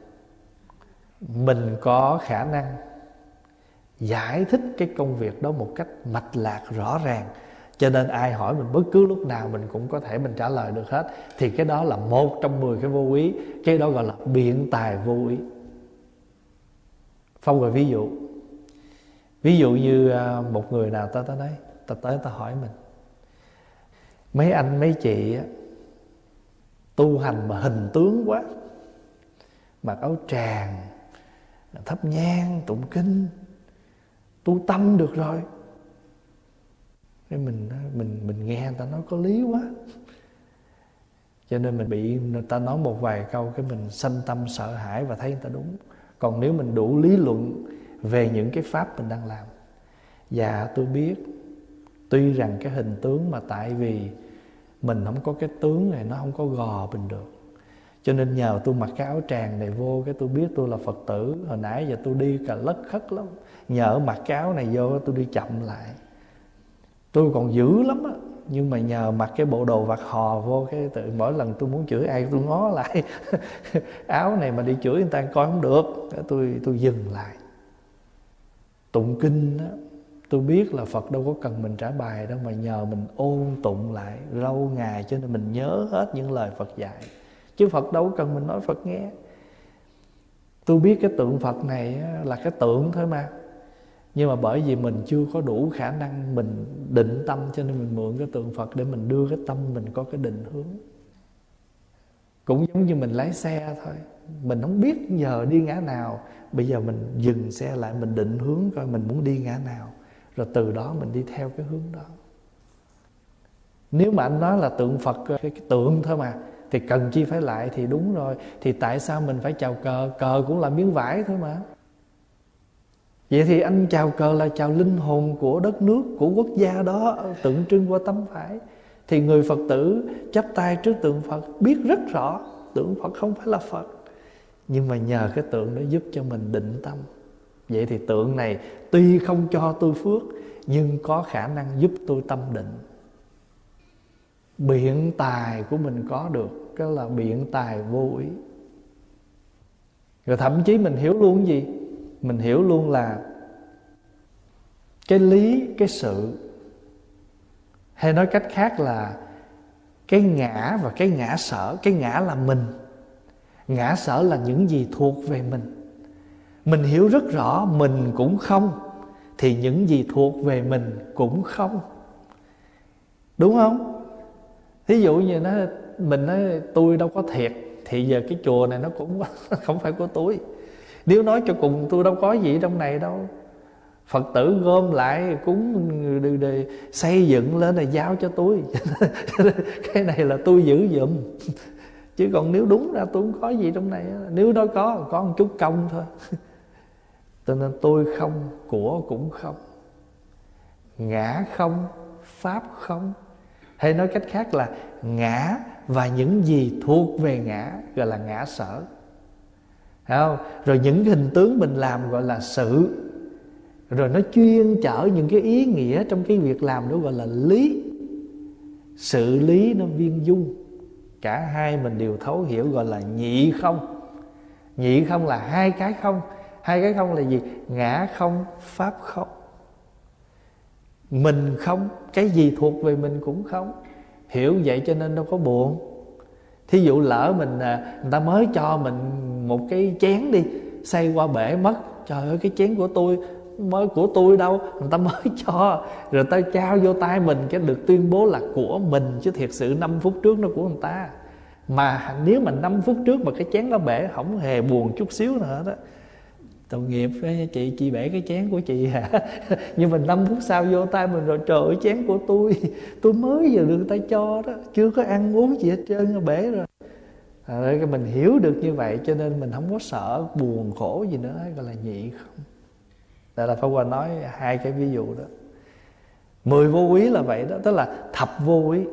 mình có khả năng giải thích cái công việc đó một cách mạch lạc rõ ràng, cho nên ai hỏi mình bất cứ lúc nào mình cũng có thể mình trả lời được hết. Thì cái đó là một trong mười cái vô ý. Cái đó gọi là biện tài vô ý. Phong rồi ví dụ Ví dụ như một người nào ta tới đấy, ta tới ta hỏi mình: mấy anh mấy chị á, tu hành mà hình tướng quá, mặc áo tràng, thắp nhang, tụng kinh, tu tâm được rồi. Cái mình mình mình nghe người ta nói có lý quá, cho nên mình bị người ta nói một vài câu cái mình sanh tâm sợ hãi và thấy người ta đúng. Còn nếu mình đủ lý luận về những cái pháp mình đang làm, dạ tôi biết, tuy rằng cái hình tướng mà tại vì mình không có cái tướng này, nó không có gò mình được, cho nên nhờ tôi mặc cái áo tràng này vô, cái tôi biết tôi là Phật tử. Hồi nãy giờ tôi đi cà lất khất lắm, nhờ mặc cái áo này vô tôi đi chậm lại. Tôi còn dữ lắm á, nhưng mà nhờ mặc cái bộ đồ vạt hò vô, cái tự mỗi lần tôi muốn chửi ai tôi ngó lại áo này mà đi chửi người ta coi không được, tôi tôi dừng lại. Tụng kinh á, tôi biết là Phật đâu có cần mình trả bài đâu, mà nhờ mình ôn tụng lại lâu ngày cho nên mình nhớ hết những lời Phật dạy. Chứ Phật đâu có cần mình nói Phật nghe. Tôi biết cái tượng Phật này là cái tượng thôi mà, nhưng mà bởi vì mình chưa có đủ khả năng mình định tâm, cho nên mình mượn cái tượng Phật để mình đưa cái tâm mình có cái định hướng. Cũng giống như mình lái xe thôi, mình không biết giờ đi ngã nào, bây giờ mình dừng xe lại, mình định hướng coi mình muốn đi ngã nào, rồi từ đó mình đi theo cái hướng đó. Nếu mà anh nói là tượng Phật cái, cái tượng thôi mà, thì cần chi phải lại, thì đúng rồi. Thì tại sao mình phải chào cờ? Cờ cũng là miếng vải thôi mà. Vậy thì anh chào cờ là chào linh hồn của đất nước, của quốc gia đó, tượng trưng qua tấm vải. Thì người Phật tử chắp tay trước tượng Phật biết rất rõ tượng Phật không phải là Phật, nhưng mà nhờ cái tượng đó giúp cho mình định tâm. Vậy thì tượng này tuy không cho tôi phước, nhưng có khả năng giúp tôi tâm định. Biện tài của mình có được, cái là biện tài vô ý. Rồi thậm chí mình hiểu luôn cái gì? Mình hiểu luôn là cái lý, cái sự, hay nói cách khác là cái ngã và cái ngã sở. Cái ngã là mình, ngã sở là những gì thuộc về mình. Mình hiểu rất rõ mình cũng không, thì những gì thuộc về mình cũng không. Đúng không? Thí dụ như nó, mình nói tôi đâu có thiệt, thì giờ cái chùa này nó cũng không phải của tôi. Nếu nói cho cùng tôi đâu có gì trong này đâu. Phật tử gom lại cúng đi, đi, xây dựng lên là giao cho tôi. Cái này là tôi giữ giùm. Chứ còn nếu đúng ra tôi không có gì trong này. Nếu đó có, có một chút công thôi. Cho nên tôi không, của cũng không, ngã không, pháp không. Hay nói cách khác là ngã và những gì thuộc về ngã gọi là ngã sở. Thấy không? Rồi những hình tướng mình làm gọi là sự. Rồi nó chuyên chở những cái ý nghĩa trong cái việc làm đó gọi là lý. Sự lý nó viên dung. Cả hai mình đều thấu hiểu gọi là nhị không. Nhị không là hai cái không. Hai cái không là gì? Ngã không, pháp không. Mình không, cái gì thuộc về mình cũng không. Hiểu vậy cho nên đâu có buồn. Thí dụ lỡ mình, người ta mới cho mình một cái chén đi, xây qua bể mất. Trời ơi, cái chén của tôi, mới của tôi đâu, người ta mới cho. Rồi ta trao vô tay mình, cái được tuyên bố là của mình. Chứ thiệt sự năm phút trước nó của người ta. Mà nếu mà năm phút trước mà cái chén nó bể, không hề buồn chút xíu nữa đó. Tội nghiệp với chị, chị bể cái chén của chị hả? Nhưng mà năm phút sau vô tay mình rồi, trời ơi chén của tôi, tôi mới vừa được người ta cho đó, chưa có ăn uống gì hết trơn, nó bể rồi. À, mình hiểu được như vậy cho nên mình không có sợ buồn khổ gì nữa, gọi là nhị không. Đây là Pháp Hòa nói hai cái ví dụ đó. Mười vô úy là vậy đó, tức là thập vô úy,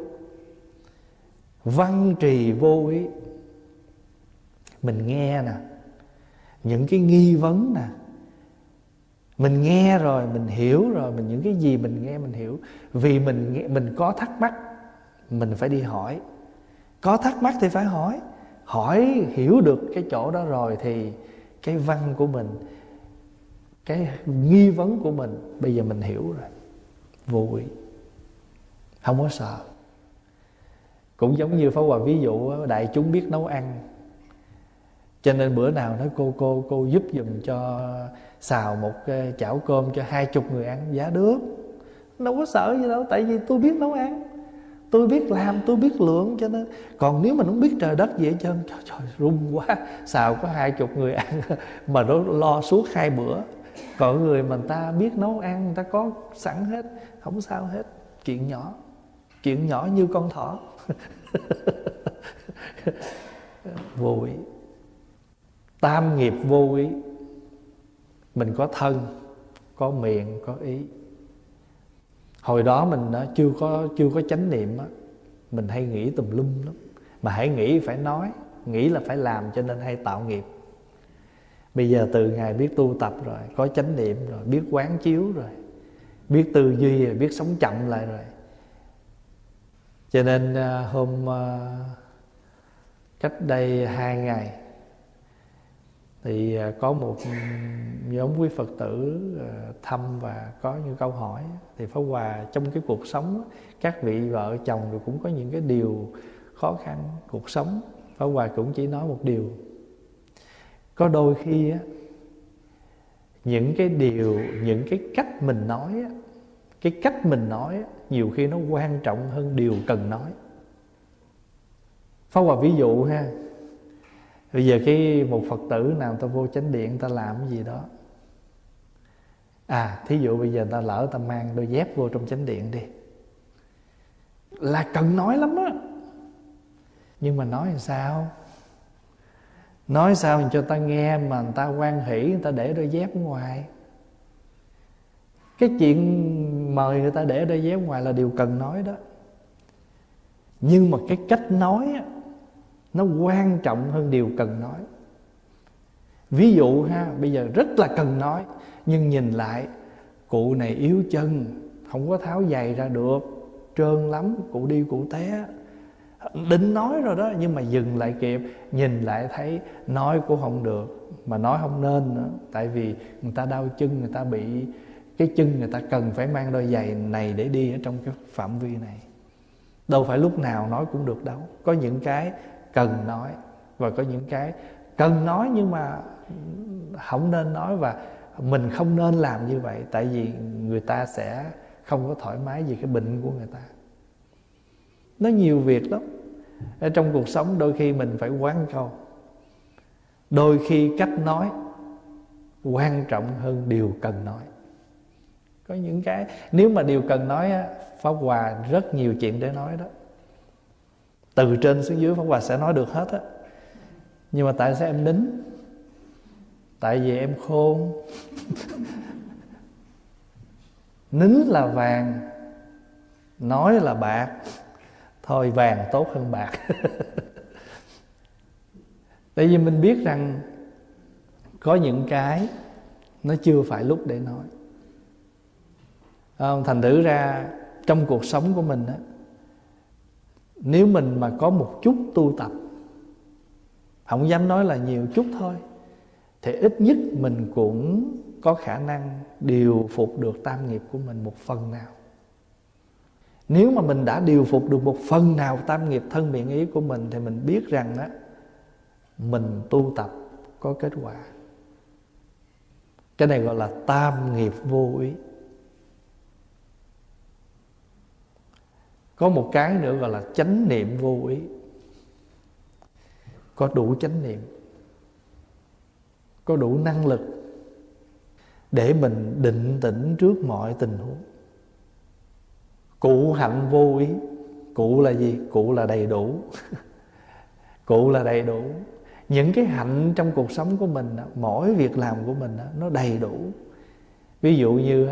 văn trì vô úy. Mình nghe nè, những cái nghi vấn nè, mình nghe rồi mình hiểu rồi, mình những cái gì mình nghe mình hiểu. Vì mình nghe, mình có thắc mắc, mình phải đi hỏi. Có thắc mắc thì phải hỏi. Hỏi hiểu được cái chỗ đó rồi thì cái văn của mình, cái nghi vấn của mình bây giờ mình hiểu rồi. Vô úy, không có sợ. Cũng giống như Pháp Hòa ví dụ đại chúng biết nấu ăn, cho nên bữa nào nói cô cô cô giúp giùm cho xào một chảo cơm cho hai chục người ăn. Dạ được, đâu có sợ gì đâu. Tại vì tôi biết nấu ăn, tôi biết làm, tôi biết lượng. Cho nên còn nếu mình không biết trời đất gì hết trơn, trời, trời run quá, xào có hai chục người ăn mà nó lo suốt hai bữa. Còn người mà người ta biết nấu ăn, người ta có sẵn hết, không sao hết. Chuyện nhỏ, chuyện nhỏ như con thỏ. Vô úy. Tam nghiệp vô úy. Mình có thân, có miệng, có ý. Hồi đó mình chưa có chưa có chánh niệm á, mình hay nghĩ tùm lum lắm. Mà hãy nghĩ phải nói, nghĩ là phải làm, cho nên hay tạo nghiệp. Bây giờ từ ngày biết tu tập rồi, có chánh niệm rồi, biết quán chiếu rồi, biết tư duy rồi, biết sống chậm lại rồi. Cho nên hôm cách đây hai ngày thì có một nhóm quý Phật tử thăm và có những câu hỏi. Thì Pháp Hòa trong cái cuộc sống, các vị vợ chồng rồi cũng có những cái điều khó khăn cuộc sống. Pháp Hòa cũng chỉ nói một điều: có đôi khi á, những cái điều, những cái cách mình nói á, cái cách mình nói á, nhiều khi nó quan trọng hơn điều cần nói. Pháp Hòa ví dụ ha, bây giờ cái một Phật tử nào ta vô chánh điện, ta làm cái gì đó. À, thí dụ bây giờ ta lỡ ta mang đôi dép vô trong chánh điện đi, là cần nói lắm á. Nhưng mà nói làm sao? Nói sao cho ta nghe mà người ta hoan hỷ, người ta để đôi dép ở ngoài. Cái chuyện mời người ta để đôi dép ngoài là điều cần nói đó. Nhưng mà cái cách nói á, nó quan trọng hơn điều cần nói. Ví dụ ha, bây giờ rất là cần nói, nhưng nhìn lại cụ này yếu chân, không có tháo giày ra được, trơn lắm, cụ đi cụ té. Định nói rồi đó, nhưng mà dừng lại kịp, nhìn lại thấy nói cũng không được, mà nói không nên nữa. Tại vì người ta đau chân, người ta bị cái chân, người ta cần phải mang đôi giày này để đi ở trong cái phạm vi này. Đâu phải lúc nào nói cũng được đâu. Có những cái cần nói và có những cái cần nói nhưng mà không nên nói, và mình không nên làm như vậy, tại vì người ta sẽ không có thoải mái vì cái bệnh của người ta. Nó nhiều việc lắm. Ở trong cuộc sống đôi khi mình phải quán câu, đôi khi cách nói quan trọng hơn điều cần nói. Có những cái nếu mà điều cần nói á, Pháp Hòa rất nhiều chuyện để nói đó. Từ trên xuống dưới Pháp Hòa sẽ nói được hết á. Nhưng mà tại sao em nín? Tại vì em khôn. Nín là vàng, nói là bạc. Thôi vàng tốt hơn bạc. Tại vì mình biết rằng có những cái nó chưa phải lúc để nói. Thành thử ra trong cuộc sống của mình á, nếu mình mà có một chút tu tập, không dám nói là nhiều, chút thôi, thì ít nhất mình cũng có khả năng điều phục được tam nghiệp của mình một phần nào. Nếu mà mình đã điều phục được một phần nào tam nghiệp thân miệng ý của mình, thì mình biết rằng á, mình tu tập có kết quả. Cái này gọi là tam nghiệp vô ý. Có một cái nữa gọi là chánh niệm vô ý. Có đủ chánh niệm, có đủ năng lực để mình định tĩnh trước mọi tình huống. Cụ hạnh vô ý. Cụ là gì? Cụ là đầy đủ. Cụ là đầy đủ. Những cái hạnh trong cuộc sống của mình, mỗi việc làm của mình nó đầy đủ. Ví dụ như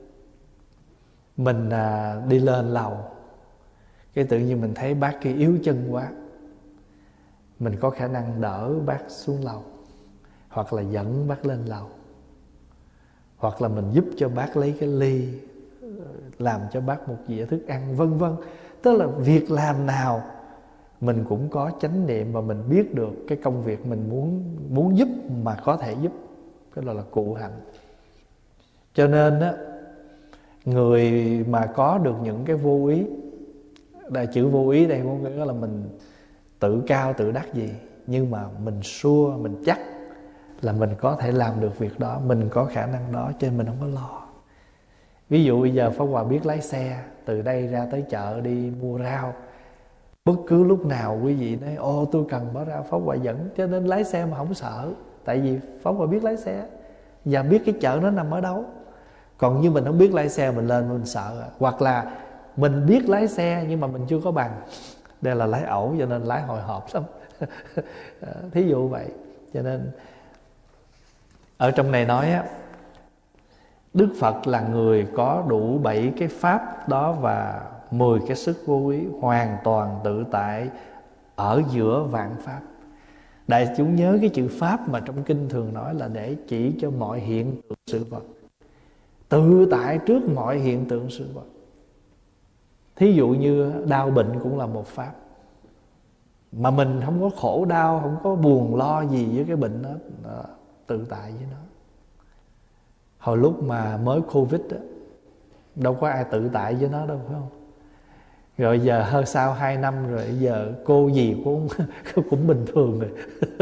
mình đi lên lầu, cái tự nhiên mình thấy bác kia yếu chân quá, mình có khả năng đỡ bác xuống lầu, hoặc là dẫn bác lên lầu, hoặc là mình giúp cho bác lấy cái ly, làm cho bác một dĩa thức ăn, vân vân. Tức là việc làm nào mình cũng có chánh niệm, và mình biết được cái công việc mình muốn muốn giúp mà có thể giúp. Cái đó là cụ hạnh. Cho nên á, người mà có được những cái vô ý, đại chữ vô ý đây có nghĩa là mình tự cao tự đắc gì, nhưng mà mình sure, mình chắc là mình có thể làm được việc đó, mình có khả năng đó, cho nên mình không có lo. Ví dụ bây giờ Pháp Hòa biết lái xe, từ đây ra tới chợ đi mua rau, bất cứ lúc nào quý vị nói ô tôi cần bỏ rau, Pháp Hòa dẫn, cho nên lái xe mà không sợ. Tại vì Pháp Hòa biết lái xe và biết cái chợ nó nằm ở đâu. Còn như mình không biết lái xe, mình lên mình sợ. Hoặc là mình biết lái xe nhưng mà mình chưa có bằng, đây là lái ẩu, cho nên lái hồi hộp lắm. Thí dụ vậy. Cho nên ở trong này nói á, Đức Phật là người có đủ bảy cái pháp đó và mười cái sức vô ý, hoàn toàn tự tại ở giữa vạn pháp. Đại chúng nhớ cái chữ pháp mà trong kinh thường nói là để chỉ cho mọi hiện tượng sự vật, tự tại trước mọi hiện tượng sự vật. Thí dụ như đau bệnh cũng là một pháp, mà mình không có khổ đau, không có buồn lo gì với cái bệnh đó, đó tự tại với nó. Hồi lúc mà mới Covid đó, đâu có ai tự tại với nó đâu, phải không? Rồi giờ hơn sau hai năm rồi, giờ cô gì cũng cũng bình thường rồi.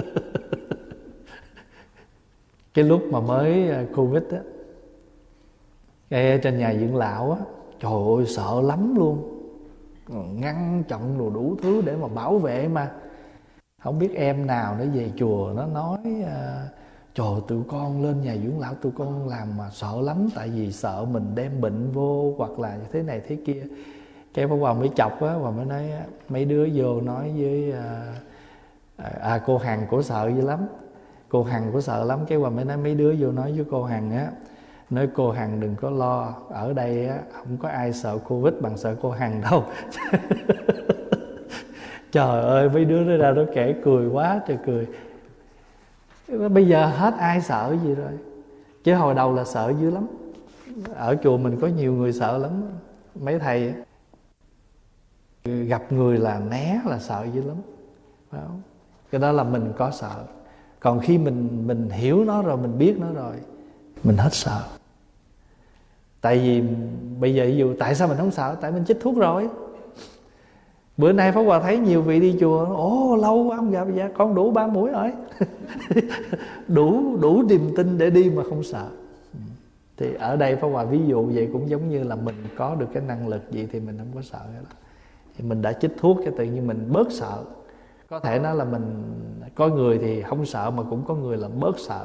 Cái lúc mà mới Covid á, cái trên nhà dưỡng lão á, trời ơi sợ lắm luôn, ngăn chặn đồ đủ thứ để mà bảo vệ mà. Không biết em nào nó về chùa nó nói à, trời tụi con lên nhà dưỡng lão tụi con làm mà sợ lắm, tại vì sợ mình đem bệnh vô hoặc là thế này thế kia. Cái Pháp Hòa mới chọc á, và mới nói mấy đứa vô nói với à, à, cô Hằng cổ sợ dữ lắm, cô Hằng cổ sợ lắm. Cái Hòa mới nói mấy đứa vô nói với cô Hằng á, nói cô Hằng đừng có lo, ở đây á không có ai sợ Covid bằng sợ cô Hằng đâu. Trời ơi, mấy đứa nó ra nó kể cười quá trời cười. Bây giờ hết ai sợ gì rồi, chứ hồi đầu là sợ dữ lắm. Ở chùa mình có nhiều người sợ lắm. Mấy thầy gặp người là né, là sợ dữ lắm, phải không? Cái đó là mình có sợ. Còn khi mình mình hiểu nó rồi, mình biết nó rồi, mình hết sợ. Tại vì bây giờ ví dụ tại sao mình không sợ? Tại mình chích thuốc rồi. Bữa nay Pháp Hòa thấy nhiều vị đi chùa, ồ lâu quá không gặp, dạ con đủ ba mũi rồi. đủ đủ niềm tin để đi mà không sợ. Thì ở đây Pháp Hòa ví dụ vậy, cũng giống như là mình có được cái năng lực gì thì mình không có sợ nữa. Thì mình đã chích thuốc cho tự nhiên mình bớt sợ. Có thể nói là mình, có người thì không sợ mà cũng có người là bớt sợ.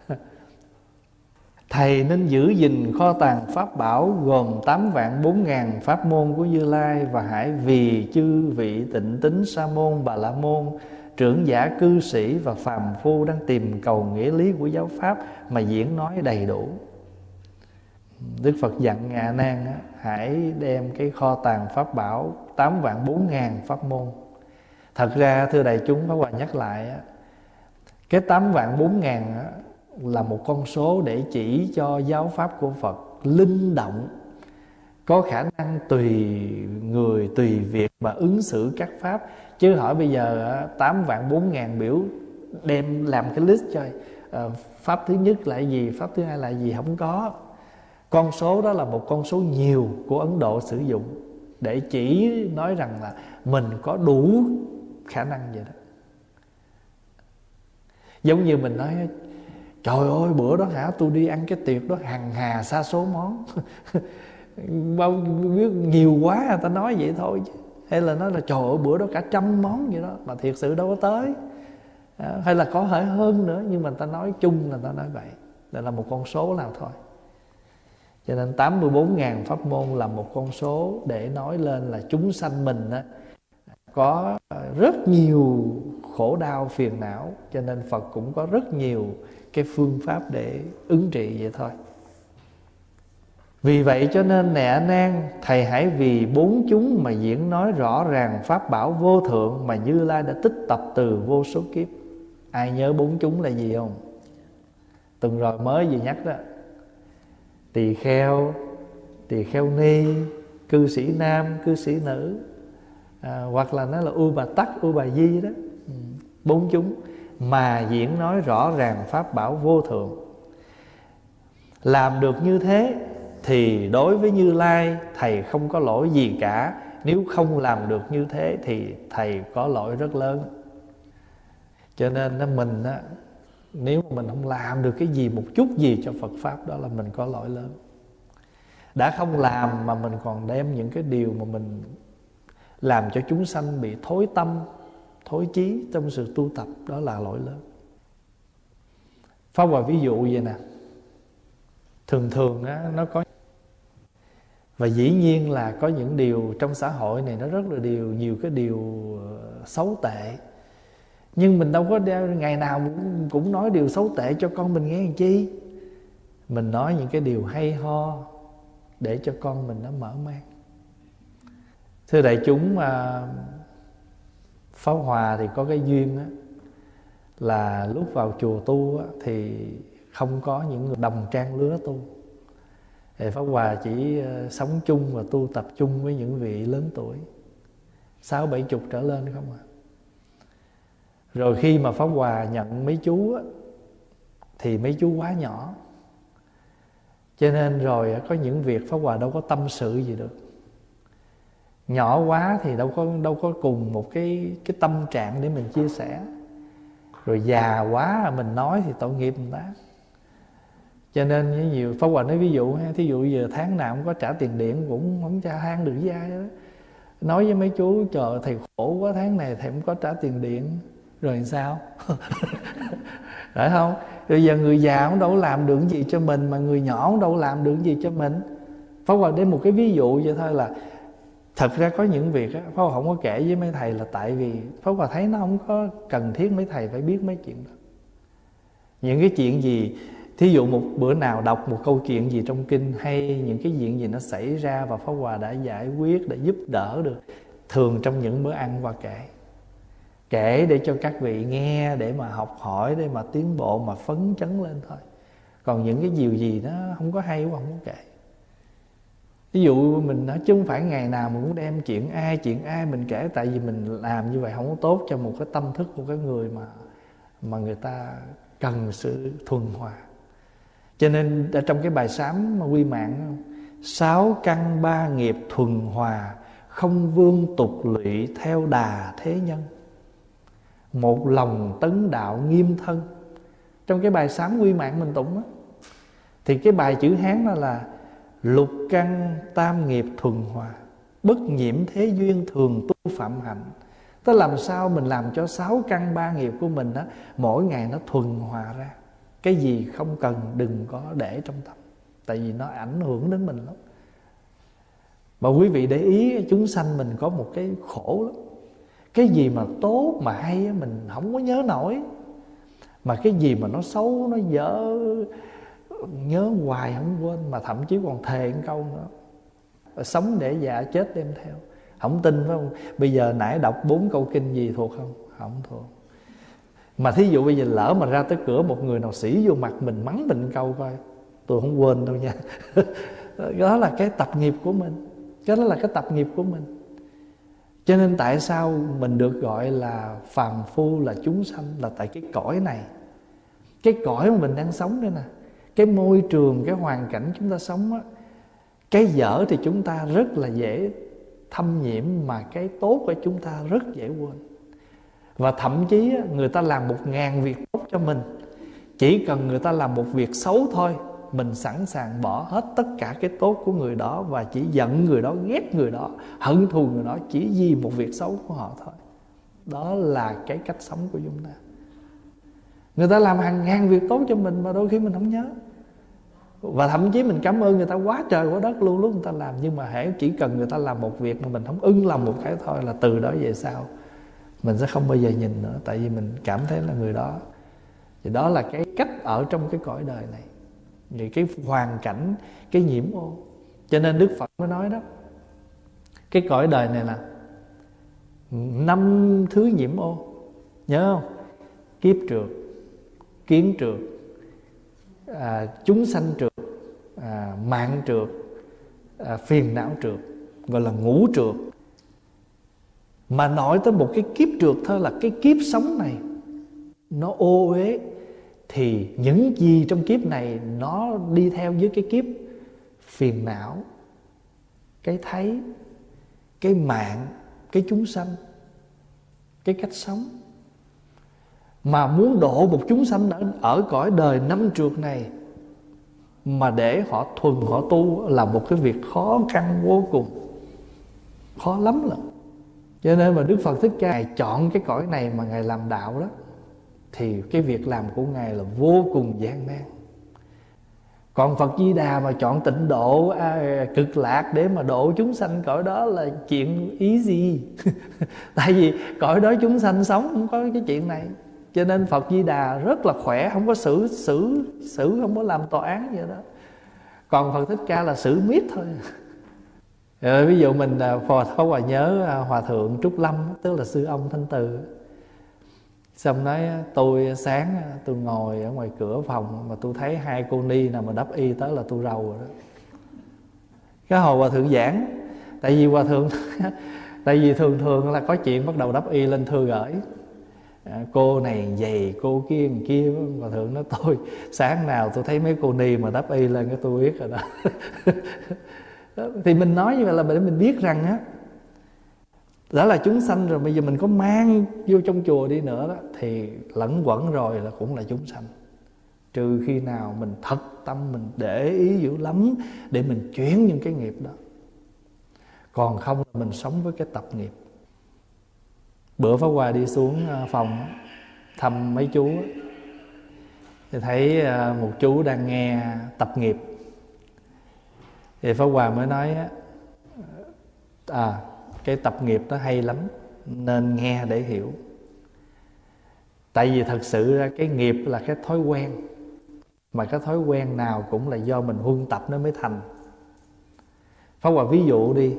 Thầy nên giữ gìn kho tàng pháp bảo gồm tám vạn bốn ngàn pháp môn của Như Lai, và hãy vì chư vị Tịnh Tín Sa môn, Bà La môn, trưởng giả cư sĩ và phàm phu đang tìm cầu nghĩa lý của giáo pháp mà diễn nói đầy đủ. Đức Phật dặn Ngài A Nan á, hãy đem cái kho tàng pháp bảo tám vạn bốn ngàn pháp môn. Thật ra thưa đại chúng, Pháp Hòa nhắc lại á, cái tám vạn bốn ngàn á, là một con số để chỉ cho giáo pháp của Phật linh động, có khả năng tùy người tùy việc mà ứng xử các pháp. Chứ hỏi bây giờ tám vạn bốn ngàn biểu đem làm cái list cho uh, pháp thứ nhất là gì, pháp thứ hai là gì, không có. Con số đó là một con số nhiều của Ấn Độ sử dụng để chỉ nói rằng là mình có đủ khả năng vậy đó. Giống như mình nói, trời ơi bữa đó hả, tôi đi ăn cái tiệc đó hằng hà sa số món. Bao biết nhiều quá người ta nói vậy thôi chứ. Hay là nói là trời ơi bữa đó cả trăm món vậy đó, mà thiệt sự đâu có tới. À, hay là có thể hơn nữa, nhưng mà người ta nói chung là người ta nói vậy. Đây là một con số nào thôi. Cho nên tám mươi bốn ngàn pháp môn là một con số để nói lên là chúng sanh mình á, có rất nhiều khổ đau phiền não. Cho nên Phật cũng có rất nhiều cái phương pháp để ứng trị vậy thôi. Vì vậy cho nên nè A Nan, thầy hãy vì bốn chúng mà diễn nói rõ ràng pháp bảo vô thượng mà Như Lai đã tích tập từ vô số kiếp. Ai nhớ bốn chúng là gì không? Tuần rồi mới vừa nhắc đó. Tỳ kheo, tỳ kheo ni, cư sĩ nam, cư sĩ nữ, à, hoặc là nó là U Bà Tắc, U Bà Di đó. Bốn chúng mà diễn nói rõ ràng pháp bảo vô thượng. Làm được như thế thì đối với Như Lai thầy không có lỗi gì cả. Nếu không làm được như thế thì thầy có lỗi rất lớn. Cho nên mình á, nếu mà mình không làm được cái gì, một chút gì cho Phật Pháp, đó là mình có lỗi lớn. Đã không làm mà mình còn đem những cái điều mà mình làm cho chúng sanh bị thối tâm, thối chí trong sự tu tập, đó là lỗi lớn. Pháp Hòa ví dụ vậy nè. Thường thường á, nó có, và dĩ nhiên là có những điều trong xã hội này nó rất là điều nhiều cái điều xấu tệ. Nhưng mình đâu có đeo, ngày nào cũng, cũng nói điều xấu tệ cho con mình nghe làm chi. Mình nói những cái điều hay ho để cho con mình nó mở mang. Thưa đại chúng, Pháp Hòa thì có cái duyên á, là lúc vào chùa tu á, thì không có những người đồng trang lứa tu. Thì Pháp Hòa chỉ sống chung và tu tập chung với những vị lớn tuổi, sáu bảy chục trở lên không à. Rồi khi mà Pháp Hòa nhận mấy chú á, thì mấy chú quá nhỏ. Cho nên rồi có những việc Pháp Hòa đâu có tâm sự gì được. Nhỏ quá thì đâu có đâu có cùng một cái cái tâm trạng để mình chia sẻ. Rồi già quá mình nói thì tội nghiệp người ta. Cho nên như nhiều Pháp Hòa nói ví dụ ha, thí dụ giờ tháng nào cũng có trả tiền điện cũng không trả than được với ai đó. Nói với mấy chú, trời thầy khổ quá, tháng này thầy không có trả tiền điện. Rồi làm sao? Phải không? Rồi giờ người già cũng đâu làm được gì cho mình, mà người nhỏ cũng đâu làm được gì cho mình. Pháp Hòa đem một cái ví dụ vậy thôi, là thật ra có những việc á, Pháp Hòa không có kể với mấy thầy là tại vì Pháp Hòa thấy nó không có cần thiết mấy thầy phải biết mấy chuyện đó. Những cái chuyện gì, thí dụ một bữa nào đọc một câu chuyện gì trong kinh, hay những cái chuyện gì nó xảy ra và Pháp Hòa đã giải quyết, để giúp đỡ được, thường trong những bữa ăn Hòa kể. Kể để cho các vị nghe, để mà học hỏi, để mà tiến bộ, mà phấn chấn lên thôi. Còn những cái điều gì nó không có hay Hòa không có kể. Ví dụ mình nói chứ không phải ngày nào mình cũng đem chuyện ai chuyện ai mình kể, tại vì mình làm như vậy không có tốt cho một cái tâm thức của cái người mà mà người ta cần sự thuần hòa. Cho nên ở trong cái bài sám mà quy mạng, sáu căn ba nghiệp thuần hòa, không vương tục lụy theo đà thế nhân. Một lòng tấn đạo nghiêm thân. Trong cái bài sám quy mạng mình tụng á, thì cái bài chữ Hán đó là lục căn tam nghiệp thuần hòa, bất nhiễm thế duyên thường tu phạm hạnh. Tức làm sao mình làm cho sáu căn ba nghiệp của mình đó, mỗi ngày nó thuần hòa ra. Cái gì không cần đừng có để trong tâm, tại vì nó ảnh hưởng đến mình lắm. Mà quý vị để ý, chúng sanh mình có một cái khổ lắm. Cái gì mà tốt mà hay mình không có nhớ nổi, mà cái gì mà nó xấu, nó dở, nhớ hoài không quên. Mà thậm chí còn thề một câu nữa: sống để dạ, chết đem theo. Không tin phải không? Bây giờ nãy đọc bốn câu kinh gì thuộc không? Không thuộc. Mà thí dụ bây giờ lỡ mà ra tới cửa một người nào sĩ vô mặt mình, mắng mình câu coi, tôi không quên đâu nha. Đó là cái tập nghiệp của mình. Cái đó là cái tập nghiệp của mình. Cho nên tại sao mình được gọi là phàm phu, là chúng sanh, là tại cái cõi này. Cái cõi mà mình đang sống đây nè, cái môi trường, cái hoàn cảnh chúng ta sống á, cái dở thì chúng ta rất là dễ thâm nhiễm, mà cái tốt của chúng ta rất dễ quên. Và thậm chí người ta làm một ngàn việc tốt cho mình, chỉ cần người ta làm một việc xấu thôi, mình sẵn sàng bỏ hết tất cả cái tốt của người đó, và chỉ giận người đó, ghét người đó, hận thù người đó, chỉ vì một việc xấu của họ thôi. Đó là cái cách sống của chúng ta. Người ta làm hàng ngàn việc tốt cho mình mà đôi khi mình không nhớ. Và thậm chí mình cảm ơn người ta quá trời quá đất luôn lúc người ta làm. Nhưng mà hễ chỉ cần người ta làm một việc mà mình không ưng lòng một cái thôi, là từ đó về sau mình sẽ không bao giờ nhìn nữa. Tại vì mình cảm thấy là người đó. Thì đó là cái cách ở trong cái cõi đời này, vì cái hoàn cảnh, cái nhiễm ô. Cho nên Đức Phật mới nói đó, cái cõi đời này là năm thứ nhiễm ô. Nhớ không? Kiếp trượt, kiến trượt, à, chúng sanh trượt, à, mạng trượt, à, phiền não trượt, gọi là ngũ trượt. Mà nói tới một cái kiếp trượt thôi, là cái kiếp sống này nó ô uế, thì những gì trong kiếp này nó đi theo với cái kiếp phiền não, cái thấy, cái mạng, cái chúng sanh, cái cách sống. Mà muốn độ một chúng sanh ở, ở cõi đời năm trượt này, mà để họ thuần, họ tu, là một cái việc khó khăn vô cùng, khó lắm lận. Cho nên mà Đức Phật Thích Ca Ngài chọn cái cõi này mà Ngài làm đạo đó, thì cái việc làm của Ngài là vô cùng gian nan. Còn Phật Di Đà mà chọn tịnh độ, à, cực lạc để mà độ chúng sanh cõi đó là chuyện ý gì. Tại vì cõi đó chúng sanh sống không có cái chuyện này. Cho nên Phật Di Đà rất là khỏe, không có xử xử xử không có làm tòa án vậy đó. Còn Phật Thích Ca là xử miết thôi. Rồi, ví dụ mình Phò Thó Hòa nhớ Hòa Thượng Trúc Lâm, tức là sư ông Thanh Từ. Xong nói tôi sáng tôi ngồi ở ngoài cửa phòng mà tôi thấy hai cô ni nào mà đắp y tới là tôi rầu rồi đó. Cái hồi Hòa Thượng giảng, tại vì Hòa Thượng tại vì thường thường là có chuyện bắt đầu đắp y lên thư gửi, à, cô này vậy, cô kia kia. Hòa Thượng nói tôi sáng nào tôi thấy mấy cô ni mà đắp y lên cái tôi biết rồi đó. Thì mình nói như vậy là để mình biết rằng á, đã là chúng sanh rồi, bây giờ mình có mang vô trong chùa đi nữa đó, thì lẫn quẩn rồi là cũng là chúng sanh. Trừ khi nào mình thật tâm, mình để ý dữ lắm để mình chuyển những cái nghiệp đó. Còn không là mình sống với cái tập nghiệp. Bữa Pháp Hòa đi xuống phòng thăm mấy chú, thì thấy một chú đang nghe tập nghiệp. Thì Pháp Hòa mới nói, à, cái tập nghiệp đó hay lắm, nên nghe để hiểu. Tại vì thật sự ra cái nghiệp là cái thói quen, mà cái thói quen nào cũng là do mình huân tập nó mới thành. Pháp Hòa ví dụ đi,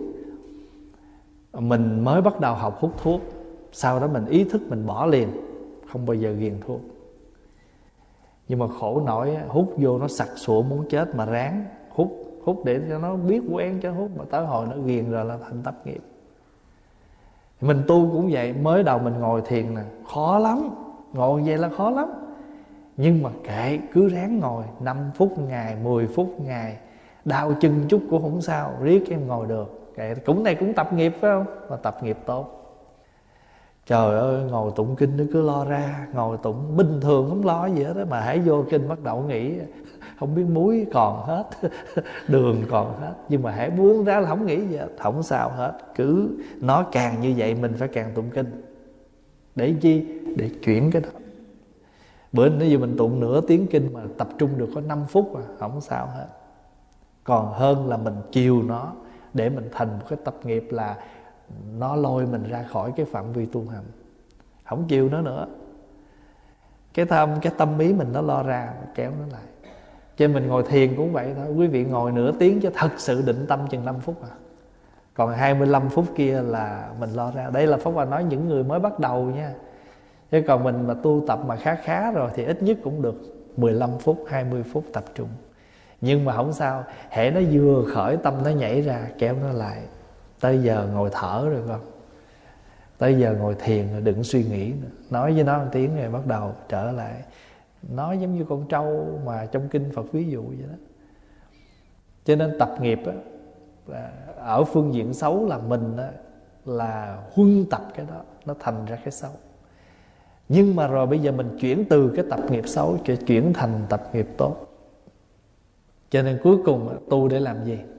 mình mới bắt đầu học hút thuốc, sau đó mình ý thức mình bỏ liền, không bao giờ ghiền thuốc. Nhưng mà khổ nổi, hút vô nó sặc sụa muốn chết mà ráng hút, hút để cho nó biết quen cho hút, mà tới hồi nó ghiền rồi là thành tập nghiệp. Mình tu cũng vậy, mới đầu mình ngồi thiền nè, khó lắm, ngồi vậy là khó lắm. Nhưng mà kệ, cứ ráng ngồi năm phút ngày, mười phút ngày, đau chân chút cũng không sao, riết em ngồi được. cái cũng này cũng tập nghiệp phải không, mà tập nghiệp tốt. Trời ơi, ngồi tụng kinh nó cứ lo ra, ngồi tụng bình thường không lo gì hết đó, mà hãy vô kinh bắt đầu nghĩ không biết muối còn hết đường còn hết, nhưng mà hãy buông ra là không nghĩ gì hết, không sao hết. Cứ nó càng như vậy mình phải càng tụng kinh. Để chi? Để chuyển cái đó. Bữa nếu như mình tụng nửa tiếng kinh mà tập trung được có năm phút à, không sao hết. Còn hơn là mình chiều nó để mình thành một cái tập nghiệp là nó lôi mình ra khỏi cái phạm vi tu hành. Không chiều nó nữa, cái tâm cái tâm ý mình nó lo ra, kéo nó lại. Cho mình ngồi thiền cũng vậy thôi. Quý vị ngồi nửa tiếng cho thật sự định tâm chừng năm phút à. Còn hai mươi lăm phút kia là mình lo ra. Đây là Pháp Hòa nói những người mới bắt đầu nha. Chứ còn mình mà tu tập mà khá khá rồi thì ít nhất cũng được mười lăm phút, hai mươi phút tập trung. Nhưng mà không sao, hễ nó vừa khởi tâm nó nhảy ra, kéo nó lại. Tới giờ ngồi thở rồi con, tới giờ ngồi thiền rồi, đừng suy nghĩ nữa. Nói với nó một tiếng rồi bắt đầu trở lại. Nói giống như con trâu mà trong kinh Phật ví dụ vậy đó. Cho nên tập nghiệp á, là ở phương diện xấu là mình á, là huân tập cái đó, nó thành ra cái xấu. Nhưng mà rồi bây giờ mình chuyển từ cái tập nghiệp xấu chuyển thành tập nghiệp tốt. Cho nên cuối cùng tu để làm gì?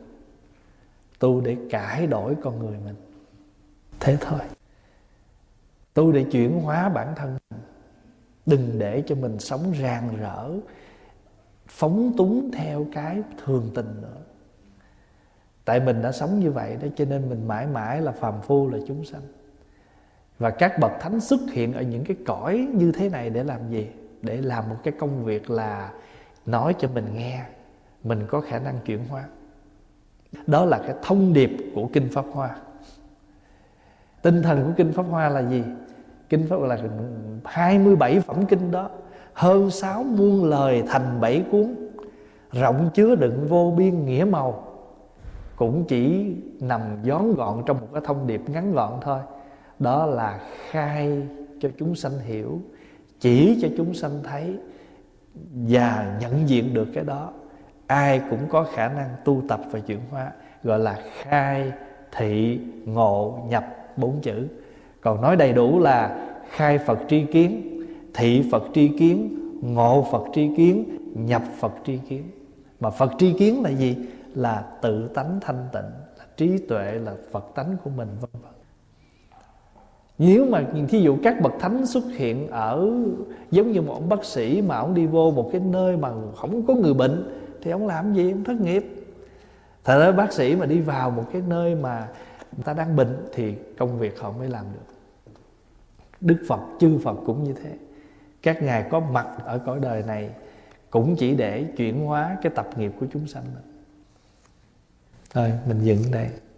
Tu để cải đổi con người mình. Thế thôi. Tu để chuyển hóa bản thân mình. Đừng để cho mình sống rạng rỡ, phóng túng theo cái thường tình nữa. Tại mình đã sống như vậy đó, cho nên mình mãi mãi là phàm phu, là chúng sanh. Và các bậc thánh xuất hiện ở những cái cõi như thế này để làm gì? Để làm một cái công việc là nói cho mình nghe mình có khả năng chuyển hóa. Đó là cái thông điệp của Kinh Pháp Hoa. Tinh thần của Kinh Pháp Hoa là gì? Kinh Pháp Hoa là hai mươi bảy phẩm kinh đó, hơn sáu muôn lời thành bảy cuốn, rộng chứa đựng vô biên nghĩa màu, cũng chỉ nằm vón gọn trong một cái thông điệp ngắn gọn thôi. Đó là khai cho chúng sanh hiểu, chỉ cho chúng sanh thấy, và nhận diện được cái đó. Ai cũng có khả năng tu tập và chuyển hóa. Gọi là khai, thị, ngộ, nhập, bốn chữ. Còn nói đầy đủ là khai Phật tri kiến, thị Phật tri kiến, ngộ Phật tri kiến, nhập Phật tri kiến. Mà Phật tri kiến là gì? Là tự tánh thanh tịnh, là trí tuệ, là Phật tánh của mình, vân vân. Nếu mà thí dụ các bậc thánh xuất hiện ở giống như một ông bác sĩ mà ông đi vô một cái nơi mà không có người bệnh thì ông làm gì? Ông thất nghiệp. Thật ra bác sĩ mà đi vào một cái nơi mà người ta đang bệnh thì công việc họ mới làm được. Đức Phật, chư Phật cũng như thế. Các ngài có mặt ở cõi đời này cũng chỉ để chuyển hóa cái tập nghiệp của chúng sanh. Thôi mình dừng đây.